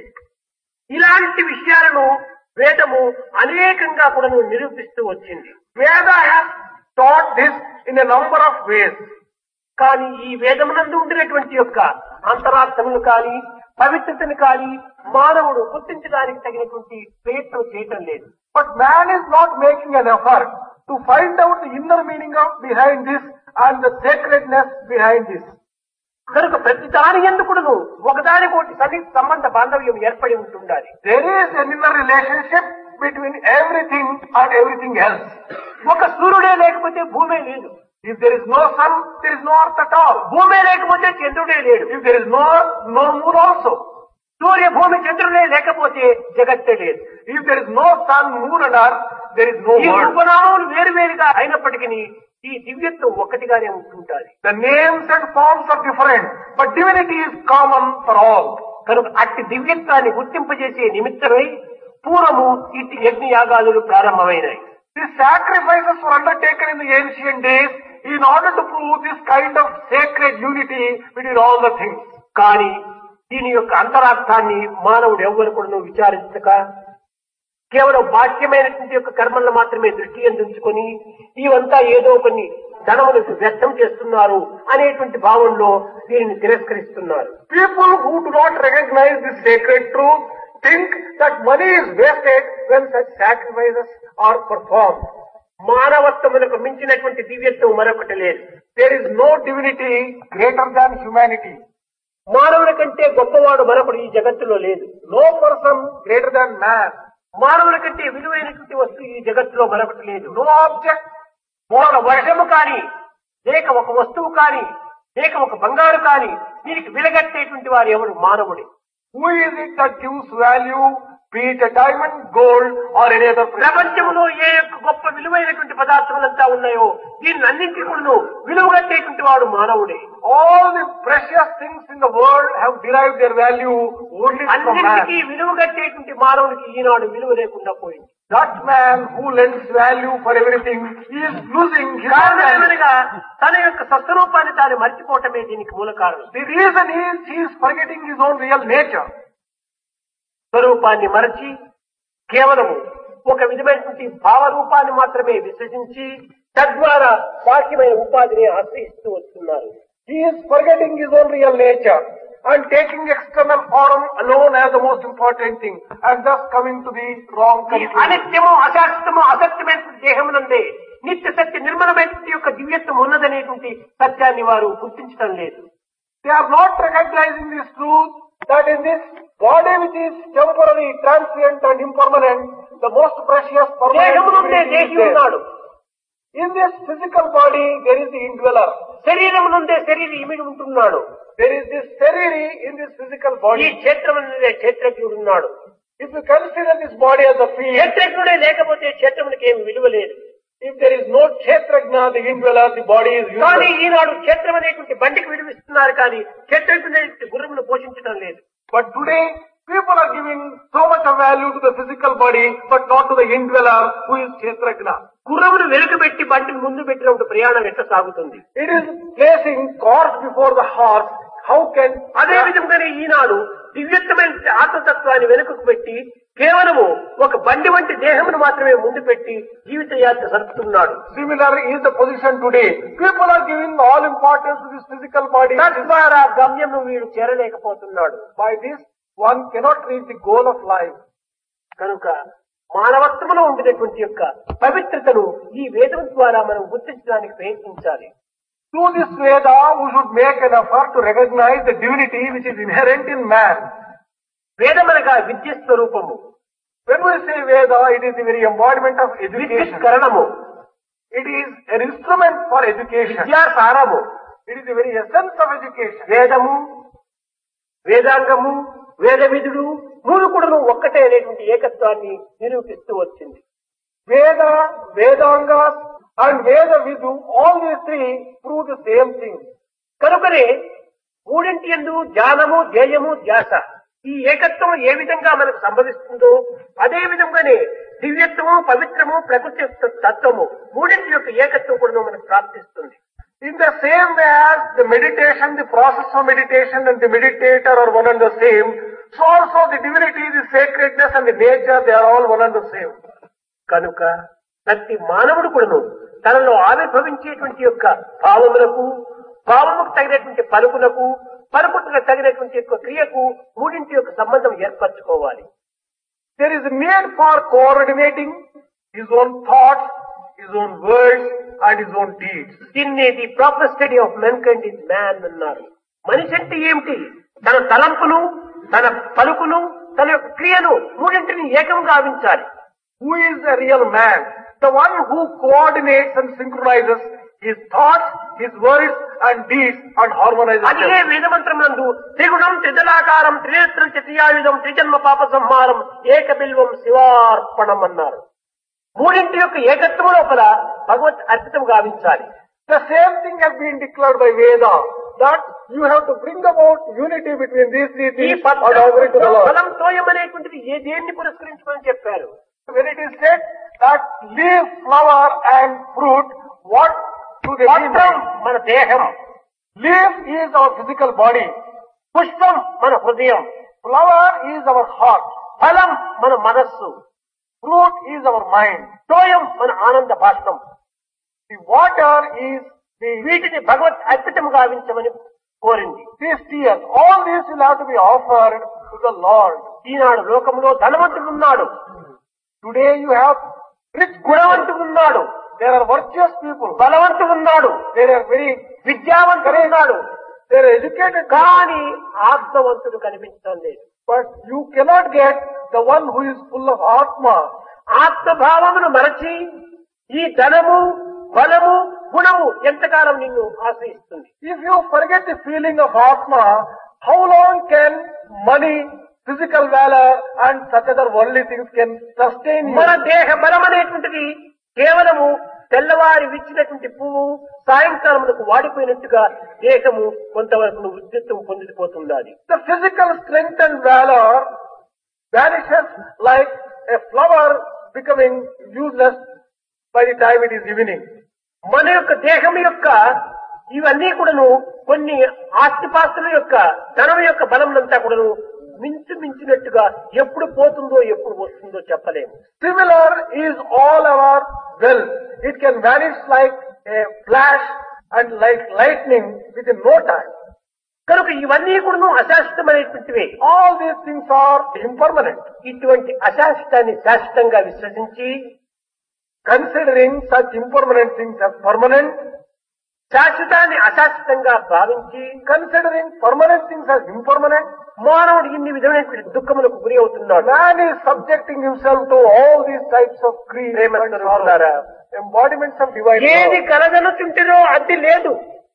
ఇలాంటి విషయాలను వేదము అనేకంగా కూడా నిరూపిస్తూ వచ్చింది. Veda has taught this in a number of ways. కానీ ఈ వేదమునందు ఉండినటువంటి యొక్క అంతరార్థములు కానీ పవిత్రతను కానీ మానవుడు గుర్తించడానికి తగినటువంటి ప్రయత్నం చేయటం లేదు. But man is not making an effort to find out the inner meaning of behind this and the sacredness behind this. కనుక ప్రతి దాని ఎందుకును ఒకదానికోటి సన్నిహిత సంబంధ బాంధవ్యం ఏర్పడి ఉంటుండాలి. There is an inner relationship between everything and everything else. ఒక సూర్యుడే లేకపోతే భూమే లేదు. If there is no sun, there is no earth at all. భూమే లేకపోతే చంద్రుడే లేడు. If there is no earth, no moon also. సూర్య భూమి చంద్రుడే లేకపోతే జగత్తే లేదు. If there is no sun, moon and earth, there is no ఈ world. రూపనామములు వేరువేరుగా అయినప్పటికీ ఈ దివ్యత్వం ఒకటిగానే ఉంటుంటారు. The names and forms are different, but divinity is common for all. కనుక అట్టి దివ్యత్వాన్ని గుర్తింపజేసే నిమిత్తమై పూర్వము ఇట్టి యజ్ఞ యాగాదులు ప్రారంభమైనాయి. These sacrifices were undertaken in the ancient days in order to prove this kind of sacred unity between all the things. కానీ దీని యొక్క అంతరార్థాన్ని మానవుడు ఎవ్వరు కూడా విచారించక కేవలం బాహ్యమైనటువంటి యొక్క కర్మలను మాత్రమే దృష్టి అందించుకొని ఇవంతా ఏదో కొన్ని ధనములకు వ్యర్థం చేస్తున్నారు అనేటువంటి భావంలో దీనిని తిరస్కరిస్తున్నారు. People who do not recognize this sacred truth think that money is wasted when such sacrifices are performed. మానవత్వమునకు మించినటువంటి దివ్యత్వం మరొకటి లేదు. There is no divinity greater than humanity. మానవుని కంటే గొప్పవాడు మరొకడు ఈ జగత్తులో లేదు. No person greater than man. మానవుని కంటే విలువైనటువంటి వస్తువు ఈ జగత్తులో మరొకటి లేదు. No object. ఒక వర్షము కాని లేక ఒక వస్తువు కాని లేక ఒక బంగారు కాని దీనికి విలగట్టేటువంటి వారు ఎవరు? మానవుడే. Who is it that gives value, be it a diamond, gold or any other precious? ప్రపంచంలో ఏ యొక్క గొప్ప విలువైనటువంటి పదార్థములంతా ఉన్నాయో దీన్ని అన్నింటి కూడా విలువగట్టేటువంటి వాడు మానవుడే. All the precious things in the world have derived their value only from man. అన్నింటికీ విలువగట్టేటువంటి మానవునికి ఈనాడు విలువ లేకుండా పోయింది. That man who lends value for everything, he is losing his own value. కారణమేమనగా తన యొక్క సస్వరూపాన్ని తాను మర్చిపోవటమే దీనికి మూల కారణం. The reason is he is forgetting his own real nature. స్వరూపాన్ని మరచి కేవలము ఒక విధమైనటువంటి భావరూపాన్ని మాత్రమే విసర్జించి తద్వారా బాహ్యమైన ఉపాధిని ఆశ్రయిస్తూ వస్తున్నారు. He is forgetting his own real nature and taking external form alone as the most important thing and thus coming to the wrong ఈ conclusion. అనిత్యము అశాశ్వతము అసత్యమైనటువంటి దేహమునందే నిత్య సత్య నిర్మలమైనటువంటి యొక్క దివ్యత్వం ఉన్నదనేటువంటి సత్యాన్ని వారు గుర్తించడం లేదు. They are not recognizing this truth that in this body which is temporary, transient and impermanent, the most precious permanent దేహమునందే divinity దేహి is there. ఉన్నాడు. In this physical body, there is the indweller. శరీరమునందే శరీరం ఇమిడి ఉంటున్నాడు. There is this seriri in this physical ఈ body. క్షేత్రమునందే క్షేత్రజ్ఞుడు ఉన్నాడు. If you consider this body as a field, క్షేత్రజ్ఞుడే లేకపోతే క్షేత్రమునికి ఏమి విలువ లేదు. if there is no kshetrajna, the indweller, the body is కానీ useless. ఈనాడు క్షేత్రం అనేటువంటి బండికి విలువిస్తున్నారు కానీ క్షేత్రజ్ఞుడు గురువును పోషించడం లేదు. But today, people are giving so much of value to the physical body, but not to the indweller who is kshetrajna. గుర్రమును వెనుకబెట్టి బండిని ముందు పెట్టినప్పుడు ప్రయాణం ఎట్లా సాగుతుంది? It is placing cart before the horse. How can అదే విధంగానే ఈనాడు దివ్యత్వమైన ఆత్మతత్వాన్ని వెనుకకు పెట్టి కేవలము ఒక బండి వంటి దేహమును మాత్రమే ముందు పెట్టి జీవిత యాత్ర జరుపుతున్నాడు. Similar is the position today. People are giving all importance to this physical body. తద్వారా గమ్యం వీడు చేరలేకపోతున్నాడు. By this, one cannot reach the goal of life. కనుక మానవత్వంలో ఉండినటువంటి యొక్క పవిత్రతను ఈ వేదం ద్వారా మనం గుర్తించడానికి ప్రయత్నించాలి. Through this Veda, we should make an effort to recognize the divinity which is inherent in man. వేదమనగా విద్య స్వరూపము. When we say Veda, it is the very embodiment of education. విద్యుత్కరణము. It is an instrument for education. విద్యాసారము. It is the very essence of education. వేదము, వేదాంగము, వేద విధుడు మూడు కూడా ఒక్కటే అనేటువంటి ఏకత్వాన్ని నిరూపిస్తూ వచ్చింది. Veda, Vedanga and Veda Vidu, all these three prove the same thing. కనుకనే మూడింటి యందు జ్ఞానము, ధ్యేయము, ధ్యాస ఈ ఏకత్వం ఏ విధంగా మనకు సంభవిస్తుందో అదే విధంగానే దివ్యత్వము, పవిత్రము, ప్రకృతి యొక్క తత్వము మూడింటి యొక్క ఏకత్వం కూడా మనకు ప్రాప్తిస్తుంది. In the same way as the meditation, the process of meditation and the meditator are one and the same, so also the divinity, the sacredness and the nature, they are all one and the same. కనుక ప్రతి మానవుడు కూడాను తనలో ఆవిర్భవించేటువంటి యొక్క భావములకు, భావముకు తగినటువంటి పలుకులకు, పలుకులకు తగినటువంటి యొక్క క్రియకు మూడింటి యొక్క సంబంధం ఏర్పరచుకోవాలి. There is a need for coordinating his own thoughts, his own words and his own deeds. దీన్ని the proper study of mankind is man అన్నారు. మనిషి అంటే ఏమిటి? తన తలంపును, తన పలుకును, తన యొక్క క్రియను మూడింటిని ఏకం గావించాలి. Who is a real man? The one who coordinates and synchronizes his thoughts, his words and deeds and harmonizes అదే them. వేదమంత్రం నందు త్రిగుణం, త్రిదలాకారం, త్రినేత్రం, త్రియాయుధం, త్రిజన్మ పాప సంహారం, ఏక బిల్వం శివార్పణం అన్నారు. మూడింటి యొక్క ఏకత్వం లోపల భగవత్ అర్పితం గావించాలి. The same thing has been declared by Veda, that you have to bring about unity between these three ఈ things and offer it to the Lord. ఫలం తోయం అనేటువంటిది ఏ దేన్ని పురస్కరించమని చెప్పారు? When it is said that leaf, flower and fruit, what do they mean? పత్రం మన దేహం, Leaf is our physical body. పుష్పం మన హృదయం, Flower is our heart. ఫలం మన మనస్సు, Fruit is our mind. తోయం మన ఆనంద భాష్పం. The water is the, వీటిని భగవత్ అర్పితం గావించమని కోరింది. these tears. All these will have to be offered to the Lord. ఈనాడు లోకంలో ధనవంతుడు ఉన్నాడు, Today you have rich people. గుణవంతుడు ఉన్నాడు, There are virtuous people. బలవంతుడు ఉన్నాడు, There are very, విద్యావంతుడు ఉన్నాడు, they are educated. కానీ ఆత్మవంతుడు కనిపించడం లేదు. But you cannot get the one who is full of Atma. ఆత్మభావమును మరచి ఈ ధనము, బలము, గుణము ఎంతకాలం నిన్ను ఆశ్రయిస్తుంది? If you forget the feeling of Atma, how long can money, physical valor and such other worldly things can sustain you? మన దేహ బలం అనేటువంటిది కేవలము తెల్లవారి విచ్చినటువంటి పువ్వు సాయంకాలమునకు వాడిపోయినట్టుగా దేహము కొంతవరకు వృద్ధిత్వం పొందిపోతుంది. The physical strength and valor vanishes like a flower becoming useless by the time it is evening. మన యొక్క దేహం యొక్క ఇవన్నీ కూడాను కొన్ని ఆస్తిపాస్తుల యొక్క ధనం యొక్క బలమునంతా కూడాను మించు మించినట్టుగా ఎప్పుడు పోతుందో ఎప్పుడు వస్తుందో చెప్పలేము. Similar is all our wealth. It can vanish like a flash and like lightning within no time. కనుక ఇవన్నీ కూడాను అశాశ్వతమైనటువంటివే. All these things are impermanent. ఇటువంటి అశాశ్వతాన్ని శాశ్వతంగా విశ్వసించి, Considering such impermanent things as permanent, శాశ్వతాన్ని అశాశ్వతంగా భావించి, considering permanent things as impermanent, మానవుడు ఇన్ని విధమైనటువంటి దుఃఖములకు గురి అవుతున్నాడు. man is subjecting himself to all these types of grief and sorrow, embodiments of divine ఏది love. కలదనుచుంటిరో అది లేదు,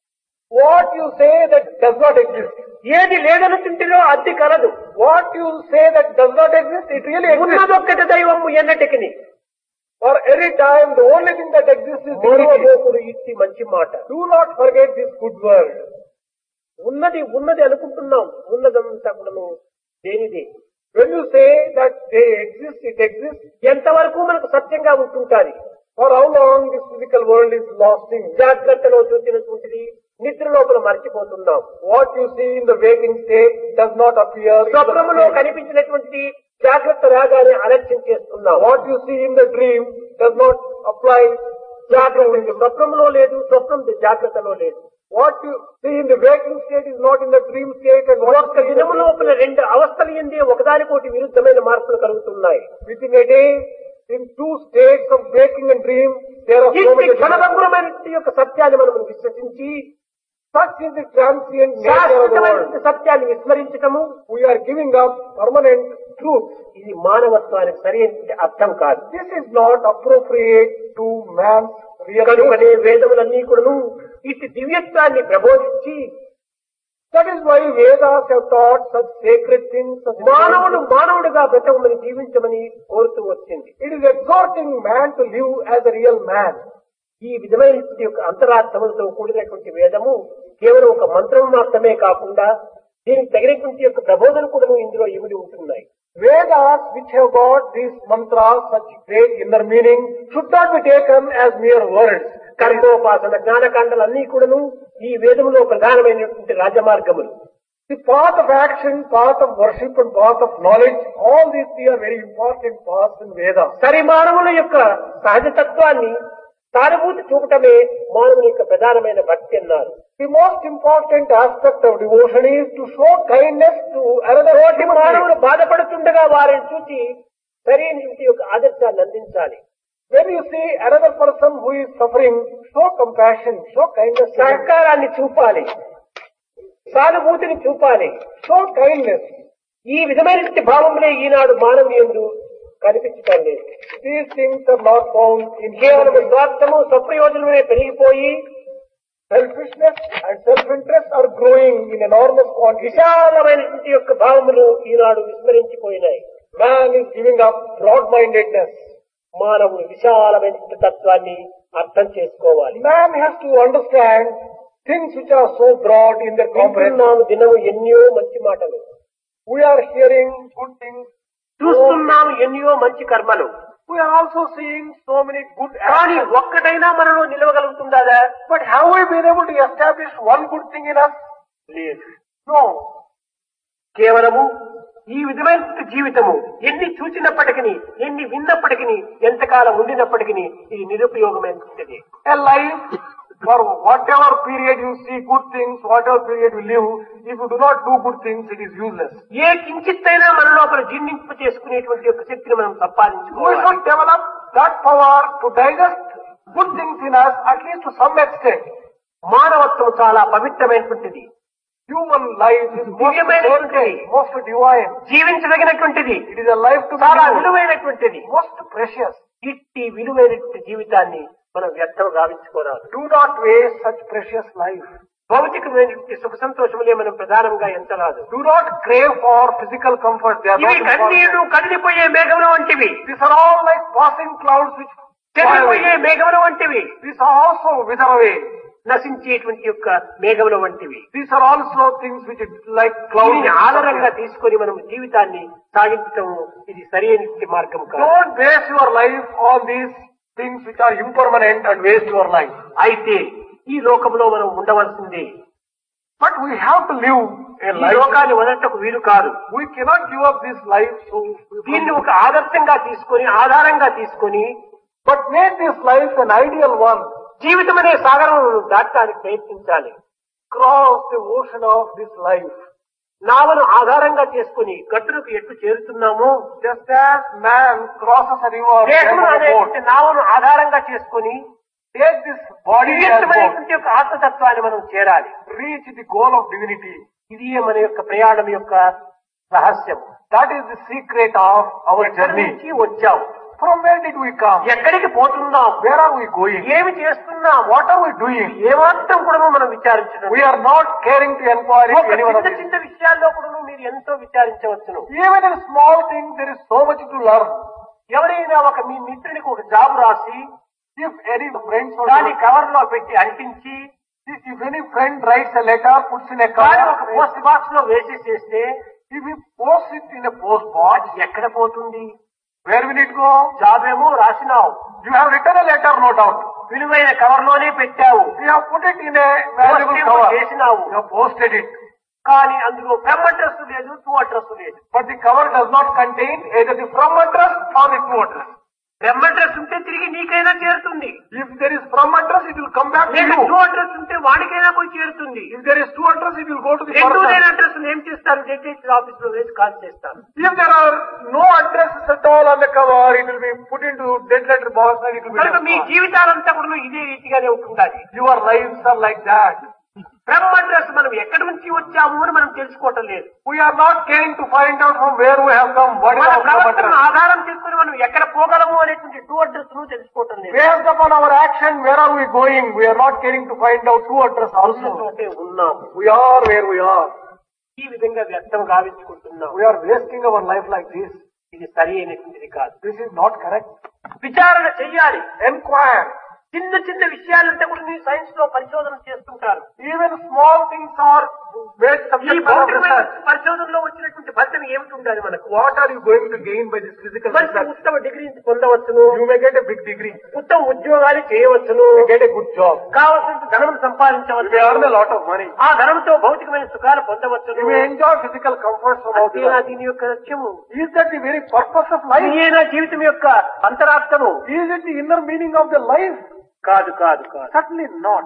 What you say that does not exist. ఏది లేదనుచుంటిరో అది కలదు. What you say that does not exist, it really exists. ఉన్నదొక్కటి దైవము ఎన్నటికిని. For every time, the only thing that exists is divinity. మరొకడు ఇచ్చి మంచి మాట. Do not forget this good word. ఉన్నది ఉన్నది అనుకుంటున్నాం, ఉన్నదంతా కూడాను దేనిదే. When you say that they exist, it exists. ఎంతవరకు మనకు సత్యంగా ఉంటుంటాది? For how long this physical world is lasting? జాగ్రత్తలో చూసినటువంటిది నిద్ర లోపల మర్చిపోతున్నాం. What you see in the waking state does not appear in the స్వప్నములో sleep. కనిపించినటువంటి జాగ్రత్త రాగానే అలక్ష్యం చేస్తున్నాం. What you see in the dream does not apply జాగ్రత్త స్వప్నంలో లేదు, స్వప్నం జాగ్రత్తలో లేదు. What you see in the waking state is not in the dream state, and what ఒక్క దినము లోపల రెండు అవస్థలు ఎందే ఒకదానికోటి విరుద్ధమైన మార్పులు కలుగుతున్నాయి. within a day, in two states of waking and dream, there are so ఈ many క్షణభంగురమైన యొక్క సత్యాన్ని మనం విశ్వసించి such is the transient nature of the శాశ్వతమైన world. సత్యాన్ని విస్మరించటము We are giving up permanent truth. ఇది మానవత్వానికి సరైన అర్థం కాదు. This is not appropriate to man's real కనుకనే వేదములన్నీ కూడాను ఇటు దివ్యత్వాన్ని ప్రబోధించి That is why Vedas have taught such sacred things. Such మానవుడు మానవుడిగా బ్రతకమని జీవించమని కోరుతూ వచ్చింది. It is exhorting man to live as a real man. ఈ విధమైన యొక్క అంతరార్థములతో కూడినటువంటి వేదము కేవలం ఒక మంత్రం మాత్రమే కాకుండా దీనికి తగినటువంటి యొక్క ప్రబోధన కూడా ఇందులో ఇమిడి ఉంటున్నాయి. Vedas, which have got these mantras, such great inner meaning, should not be taken as mere words. కర్మోపాసన జ్ఞానకాండలన్నీ కూడాను ఈ వేదములో ప్రధానమైనటువంటి రాజమార్గములు. The path of action, path of worship and path of knowledge, all these three are very important paths in Vedas. సరి మానవుల యొక్క సహజతత్వాన్ని సానుభూతి చూపటమే మానవుని యొక్క ప్రధానమైన భక్తి అన్నారు. The most important aspect of devotion is to show kindness to another తోటి human మానవుడు being. బాధపడుతుండగా వారిని చూసి సరైనటువంటి యొక్క ఆదర్శాన్ని అందించాలి. When you see another person who is suffering, show compassion, show kindness to him. సహకారాన్ని చూపాలి, సానుభూతిని చూపాలి, Show kindness. ఈ విధమైనటువంటి భావములే ఈనాడు మానవుని యందు కనిపించటం లేదు. These things are not found in కేవలం human beings. స్వార్థము స్వప్రయోజనమే పెరిగిపోయి Selfishness and self-interest are growing in enormous quantity. విశాలమైనటువంటి యొక్క భావములు ఈనాడు విస్మరించిపోయినాయి. Man is giving up broad-mindedness. మానవుడు విశాలమైనటువంటి తత్వాన్ని అర్థం చేసుకోవాలి. Man has to understand things which are so broad in their comprehension. వింటున్నాము దినము ఎన్నో మంచి మాటలు, We are hearing good things. చూస్తున్నాము ఎన్నో మంచి కర్మలు, We are also seeing so many good కానీ actions. ఒక్కటైనా మనలో నిలవగలుగుతుందా? But have we been able to establish one good thing in us? లేదు. No. కేవలము ఈ విధమైన జీవితము ఎన్ని చూచినప్పటికీ, ఎన్ని విన్నప్పటికీ, ఎంతకాలం ఉండినప్పటికీ ఇది నిరుపయోగమైనది. A life, for whatever period you see good things, whatever period you live, if you do not do good things, it is useless. ఏ కించిత్తైనా మన లోపల జీర్ణింపు చేసుకునేటువంటి యొక్క శక్తిని మనం We సంపాదించుకోవాలి. should develop that power to digest good things in us, at least to some extent. మానవత్వం చాలా పవిత్రమైనటువంటిది, Human life is most దివ్యమైనటువంటిది, sacred, most divine. జీవించదగినటువంటిది, It is a life to be చాలా lived, విలువైనటువంటిది. most precious. ఇట్టి విలువైనటువంటి జీవితాన్ని మనం వ్యర్థం గావించుకోరాదు. Do not waste such precious life. భౌతికమైనటువంటి సుఖ సంతోషములే మనం ప్రధానంగా ఎంచరాదు. Do not crave for physical comfort. They are ఇవి not కన్నీరు important. కదిలిపోయే మేఘముల వంటివి, These are all like passing clouds which fly చెదిరిపోయే away. మేఘముల వంటివి, These are also wither away. నశించేటువంటి యొక్క మేఘముల వంటివి. These are also things which is like clouds. దీనిని ఆధారంగా తీసుకొని మనం జీవితాన్ని సాగించటం ఇది సరైన మార్గం కాదు. Don't base your life on these things which are impermanent and waste your life. అయితే ఈ లోకంలో మనం ఉండవలసిందే. But we have to live a ఈ life. లోకాన్ని వదలటకు వీలు కాదు. We cannot give up this life. So, దీన్ని ఒక ఆదర్శంగా తీసుకొని, ఆధారంగా తీసుకొని but make this life an ideal one. జీవితం అనే సాగరం దాటడానికి ప్రయత్నించాలి. Cross the ocean of this life. నావను ఆధారంగా చేసుకుని గట్టులకు ఎట్లు చేరుతున్నామో, Just as man crosses a river, దేహమును on a boat, అనేటువంటి నావను ఆధారంగా చేసుకుని take this body as boat, దివ్యమైనటువంటి యొక్క ఆత్మతత్వాన్ని మనం చేరాలి. reach the goal of divinity. ఇది మన యొక్క ప్రయాణం యొక్క రహస్యం. That is the secret of our ఎక్కడి journey. నుంచి వచ్చాం, From where did we come? ఎక్కడికి పోతున్నాం, Where are we going? ఏమి చేస్తున్నాం, What are we doing? ఏమాత్రం కూడా మనం విచారించడం. We are not caring to inquire ఒక into any one of చిన్న these. చిన్న విషయాల్లో కూడా మీరు ఎంతో విచారించవచ్చును. Even in small things, there is so much to learn. ఎవరైనా ఒక మీ మిత్రునికి ఒక జాబ్ రాసి If any friends or దాన్ని కవర్ లో పెట్టి అంటించి if any friend writes a letter, puts in a దాన్ని ఒక cover, పోస్ట్ బాక్స్ లో వేసేసేస్తే if he posts it in a post box, ఎక్కడ పోతుంది? where will it go? Job ఏమో రాసినావు, You have written a letter, no doubt. విలువైన కవర్ లోనే పెట్టావు, You have put it in a valuable post cover. చేసినావు, You have posted it. కానీ అందులో ఫ్రమ్ అడ్రస్ లేదు, టు అడ్రస్ లేదు. But the cover does not contain either the from address or the to address. Brahma address ఉంటే తిరిగి నీకైనా చేరుతుంది. If there is from address, it will come back to లేదా you. టూ అడ్రస్ ఉంటే వాడికైనా పోయి చేరుతుంది. If there is two address, it will go to the రెండు లేని person. అడ్రస్ ఏం చేస్తారు? డెటెక్టివ్ ఆఫీస్ లో వేసి కాల్ చేస్తారు. If there are no addresses at all on the cover, it will be put into dead letter box and it will be కనుక మీ done. జీవితాలంతా కూడా ఇదే రీతిగానే ఉంటుండాలి. Your lives are like that. Brahma address మనం ఎక్కడి నుంచి వచ్చాము అని మనం తెలుసుకోవటం లేదు. We are not caring to find out from where we have come. What is మన our from ప్రవర్తనను address? ఆధారం చేసుకుని మనం ఎక్కడ పోగలము అనేటువంటి టూ అడ్రస్ ను తెలుసుకోవటం లేదు. Based upon our action, where are we going? We are not caring to find out two address also. అంటే ఉన్నాము. We are where we are. ఈ విధంగా వ్యర్థం గావించుకుంటున్నాం. We are wasting our life like this. ఇది సరి అయినటువంటిది కాదు. This is not correct. విచారణ చెయ్యాలి. Enquire. చిన్న చిన్న విషయాలంటే కూడా మీరు సైన్స్ లో పరిశోధన చేస్తుంటారు. Even small things are made ఈ subject of భౌతికమైన research. పరిశోధనలో వచ్చినటువంటి ఫలితం ఏమిటి ఉండాలి మనకు? What are you going to gain by this physical మంచి research? ఉత్తమ డిగ్రీ పొందవచ్చును. You may get a big degree. ఉత్తమ ఉద్యోగాలు చేయవచ్చును. You get a good job. కావలసిన ధనం You may సంపాదించవచ్చు. earn a lot of money. ఆ ధనంతో భౌతికమైన సుఖాలు పొందవచ్చును. You may enjoy physical comforts from అంతేనా outside. దీని యొక్క లక్ష్యము? Is that the very purpose of life? ఇదేనా జీవితం యొక్క అంతరార్థము? Is it the inner meaning of the life? కాదు కాదు కాదు. Certainly not.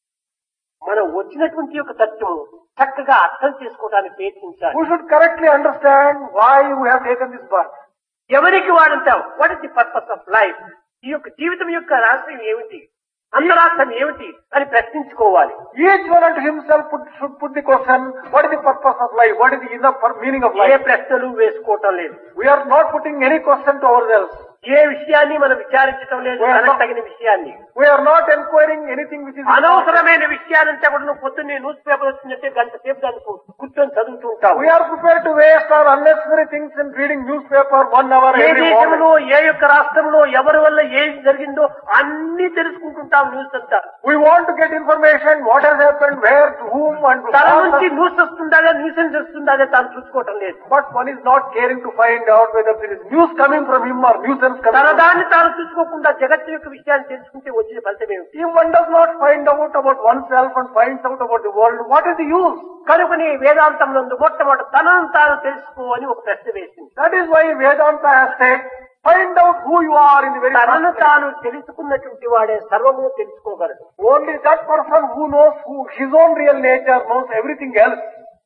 మనం వచ్చినటువంటి యొక్క తత్వం చక్కగా అర్థం చేసుకోవడానికి ప్రయత్నించాలి. We should correctly understand why we have taken this birth. ఎవరికి వాడంటాం? What is the purpose of life? ఈ యొక్క జీవితం యొక్క రహస్యం ఏమిటి, అంతరార్థం ఏమిటి అని ప్రశ్నించుకోవాలి. Each one unto himself put, should put the question, what is the purpose of life? What is the inner pur- meaning of A life? ప్రశ్నలు వేసుకోవటం లేదు. We are not putting any question to ourselves. ఏ విషయాన్ని మనం విచారించడం లేదు. మనకు తగిన విషయాన్ని, We are not inquiring anything which is important. అనవసరమైన విషయాలంటే కూడా నువ్వు పొద్దున్నే న్యూస్ పేపర్ వచ్చిందంటే గంట సేపు దాన్ని కూర్చొని చదువుతూ ఉంటావు. We are prepared to waste our unnecessary things in reading newspaper one hour A every దేశంలో morning. ఏ యొక్క రాష్ట్రంలో ఎవరి వల్ల ఏది జరిగిందో అన్ని తెలుసుకుంటుంటాం న్యూస్ అంతా. We want to get information, what has happened, where, to whom, and to తన what. నుంచి న్యూస్ వస్తుందా న్యూసెన్స్ వస్తుందా తాను చూసుకోవటం లేదు. But one is not caring to find out whether there is news coming from him or nuisance coming తన from him. దాన్ని తాను చూసుకోకుండా జగత్తు యొక్క విషయాన్ని తెలుసుకుంటే వచ్చిన ఫలితం ఏమిటి? If one does not find out about oneself and finds out about the world, what is the use? కనుకని వేదాంతం నందు మొట్టమొదటి తనను తాను తెలుసుకో అని ఒక ప్రశ్న వేసింది. That is why Vedanta has said, find out who you are in the very తనను first place. తాను తెలుసుకున్నటువంటి వాడే సర్వము తెలుసుకోగలడు. Only that person who knows who his own real nature knows everything else.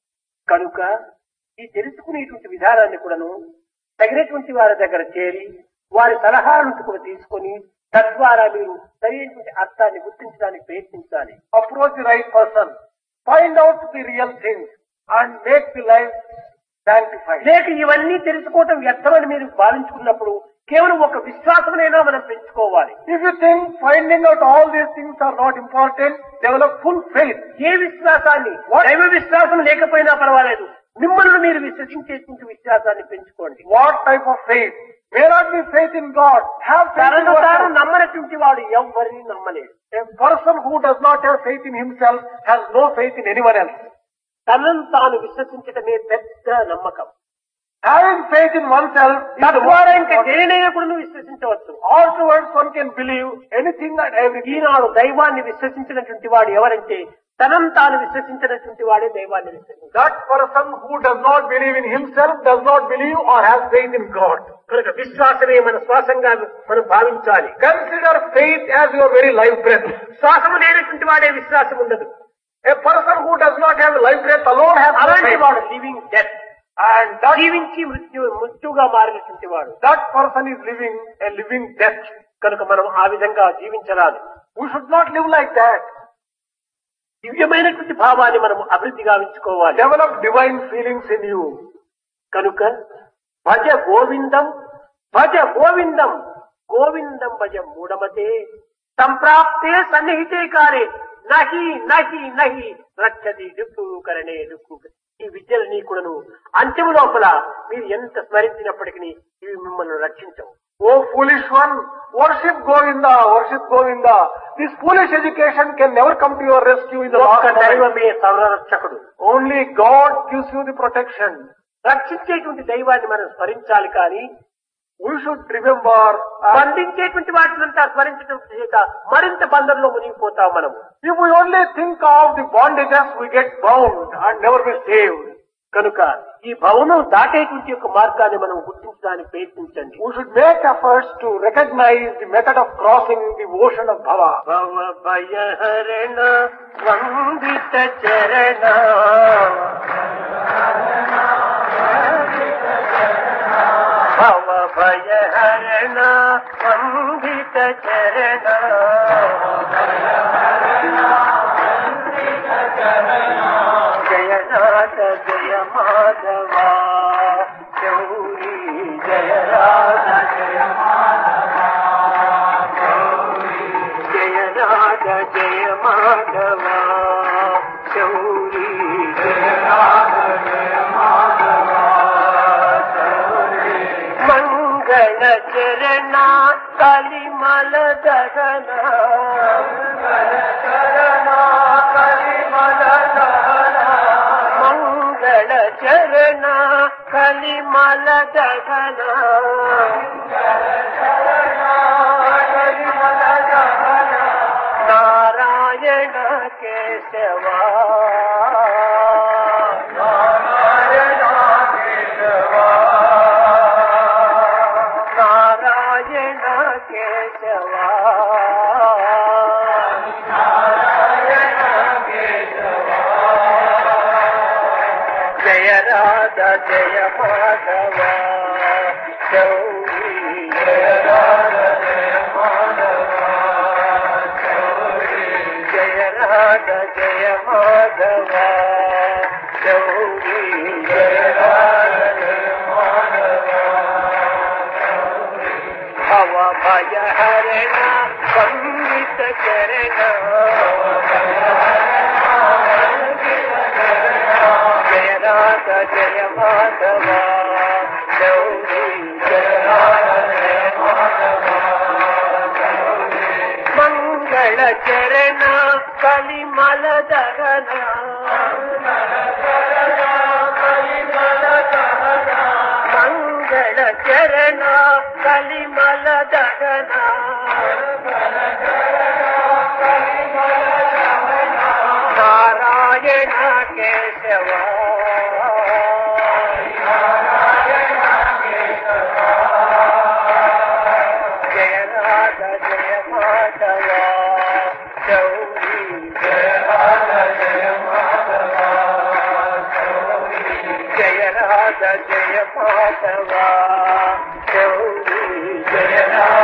కనుక ఈ తెలుసుకునేటువంటి విధానాన్ని కూడాను తగినటువంటి వారి దగ్గర చేరి వారి సలహాలను కూడా తీసుకొని తద్వారా మీరు సరైనటువంటి అర్థాన్ని గుర్తించడానికి ప్రయత్నించాలి. Approach the right person. Find out the real things and make the life sanctified. లేక ఇవన్నీ తెలుసుకోవటం వ్యర్థమని మీరు భావించుకున్నప్పుడు కేవలం ఒక విశ్వాసమైనా మనం పెంచుకోవాలి. If you think finding out all these things are not important, develop full faith. ఏ విశ్వాసాన్ని, దైవ విశ్వాసం లేకపోయినా పర్వాలేదు, మిమ్మల్ని మీరు విశ్వసించేటువంటి విశ్వాసాన్ని పెంచుకోండి. What type of faith? May not be faith in God. Have faith in తనను తాను yourself. నమ్మనటువంటి వాడు ఎవ్వరిని నమ్మలేదు. A person who does not have faith in himself has no faith in anyone else. తనను తాను విశ్వసించడమే పెద్ద నమ్మకం. Having faith in oneself is the తద్వారా most ఇంకా important. దేనినైనా కూడా నువ్వు విశ్వసించవచ్చు. Afterwards one can believe anything and everything. ఈనాడు దైవాన్ని విశ్వసించినటువంటి వాడు ఎవరంటే తనను తాను విశ్వసించినటువంటి వాడే దైవాన్ని విశ్వసించాడు. That person who does not believe in himself does not believe or has faith in God. కనుక విశ్వాసమే మన శ్వాసంగా మనం భావించాలి. Consider faith as your very life breath. శ్వాసము లేనటువంటి వాడే విశ్వాసం ఉండదు. A person who does not have life breath alone has no అలాంటి faith. వాడు లివింగ్ డెత్, And that, జీవించి మృత్యు మృత్యుగా మారినటువంటి వాడు. that person is living a living death. కనుక మనం ఆ విధంగా జీవించరాదు. We should not live like that. దివ్యమైనటువంటి భావాన్ని మనం అభివృద్ధి గావించుకోవాలి. Develop divine feelings in you. కనుక భజ గోవిందం, భజ గోవిందం, గోవిందం భజ మూఢమతే, సంప్రాప్తే సన్నిహితే కారే నహి నహి నహి రక్షతి డుక్కు కరణే డుక్కు. ఈ విద్యలని కూడాను అంత్యము లోపల మీరు ఎంత స్మరించినప్పటికీ ఇవి మిమ్మల్ని రక్షించవు. Oh foolish one, worship Govinda, worship Govinda. This foolish education can never come to your rescue in the last ఒక్క moment. దైవమే సర్వరక్షకుడు. Only God gives you the protection. రక్షించేటువంటి దైవాన్ని మనం స్మరించాలి కానీ We should remember, uh, బంధించేటువంటి వాటినంతా స్మరించడం చేత మరింత బంధంలో మునిగిపోతాం మనము. if we only think of the bondages, we get bound and never be saved. కనుక ఈ భవనం దాటేటువంటి యొక్క మార్గాన్ని మనం గుర్తించడానికి ప్రయత్నించండి. We should make efforts to recognize the method of crossing the ocean of Bhava. భవ భయహరణ వందిత చరణ భవ భయహరణ వందిత చరణ జయనాథ జయ మాధవ గౌరీ జయనాథ జయ మాధవ జయనాథ జయ మాధవ గౌరీ జయనాథ జయ మాధవ మంగళ చరణ కలిమల దగన చరణ కలిమల దగన మంగళ చరణ కలిమల దగన నారాయణ కేశవ నారాయణ కేశవ నారాయణ కేశవ నారాయణ కేశవ జయ రాధ జయ మాధవ గౌరీ జయ రాధ జయ మాధవ గౌరీ జయ రాధ జయ మాధవ గౌరీ జయ రాధ జయ మాధవ భవ భయ హరణ వందిత చరణ జయ రాధ జయ మాధవ గౌరీ జయ రాధ జయ మాధవ మంగళ చరణ కలిమల దగన మంగళ చరణ కలిమల దగన నారాయణ కేశవ జయ రాధ జయ మాధవ గౌరీ జయ రాధ జయ మాధవ జయ రాధ జయ మాధవ గౌరీ జయ రాధ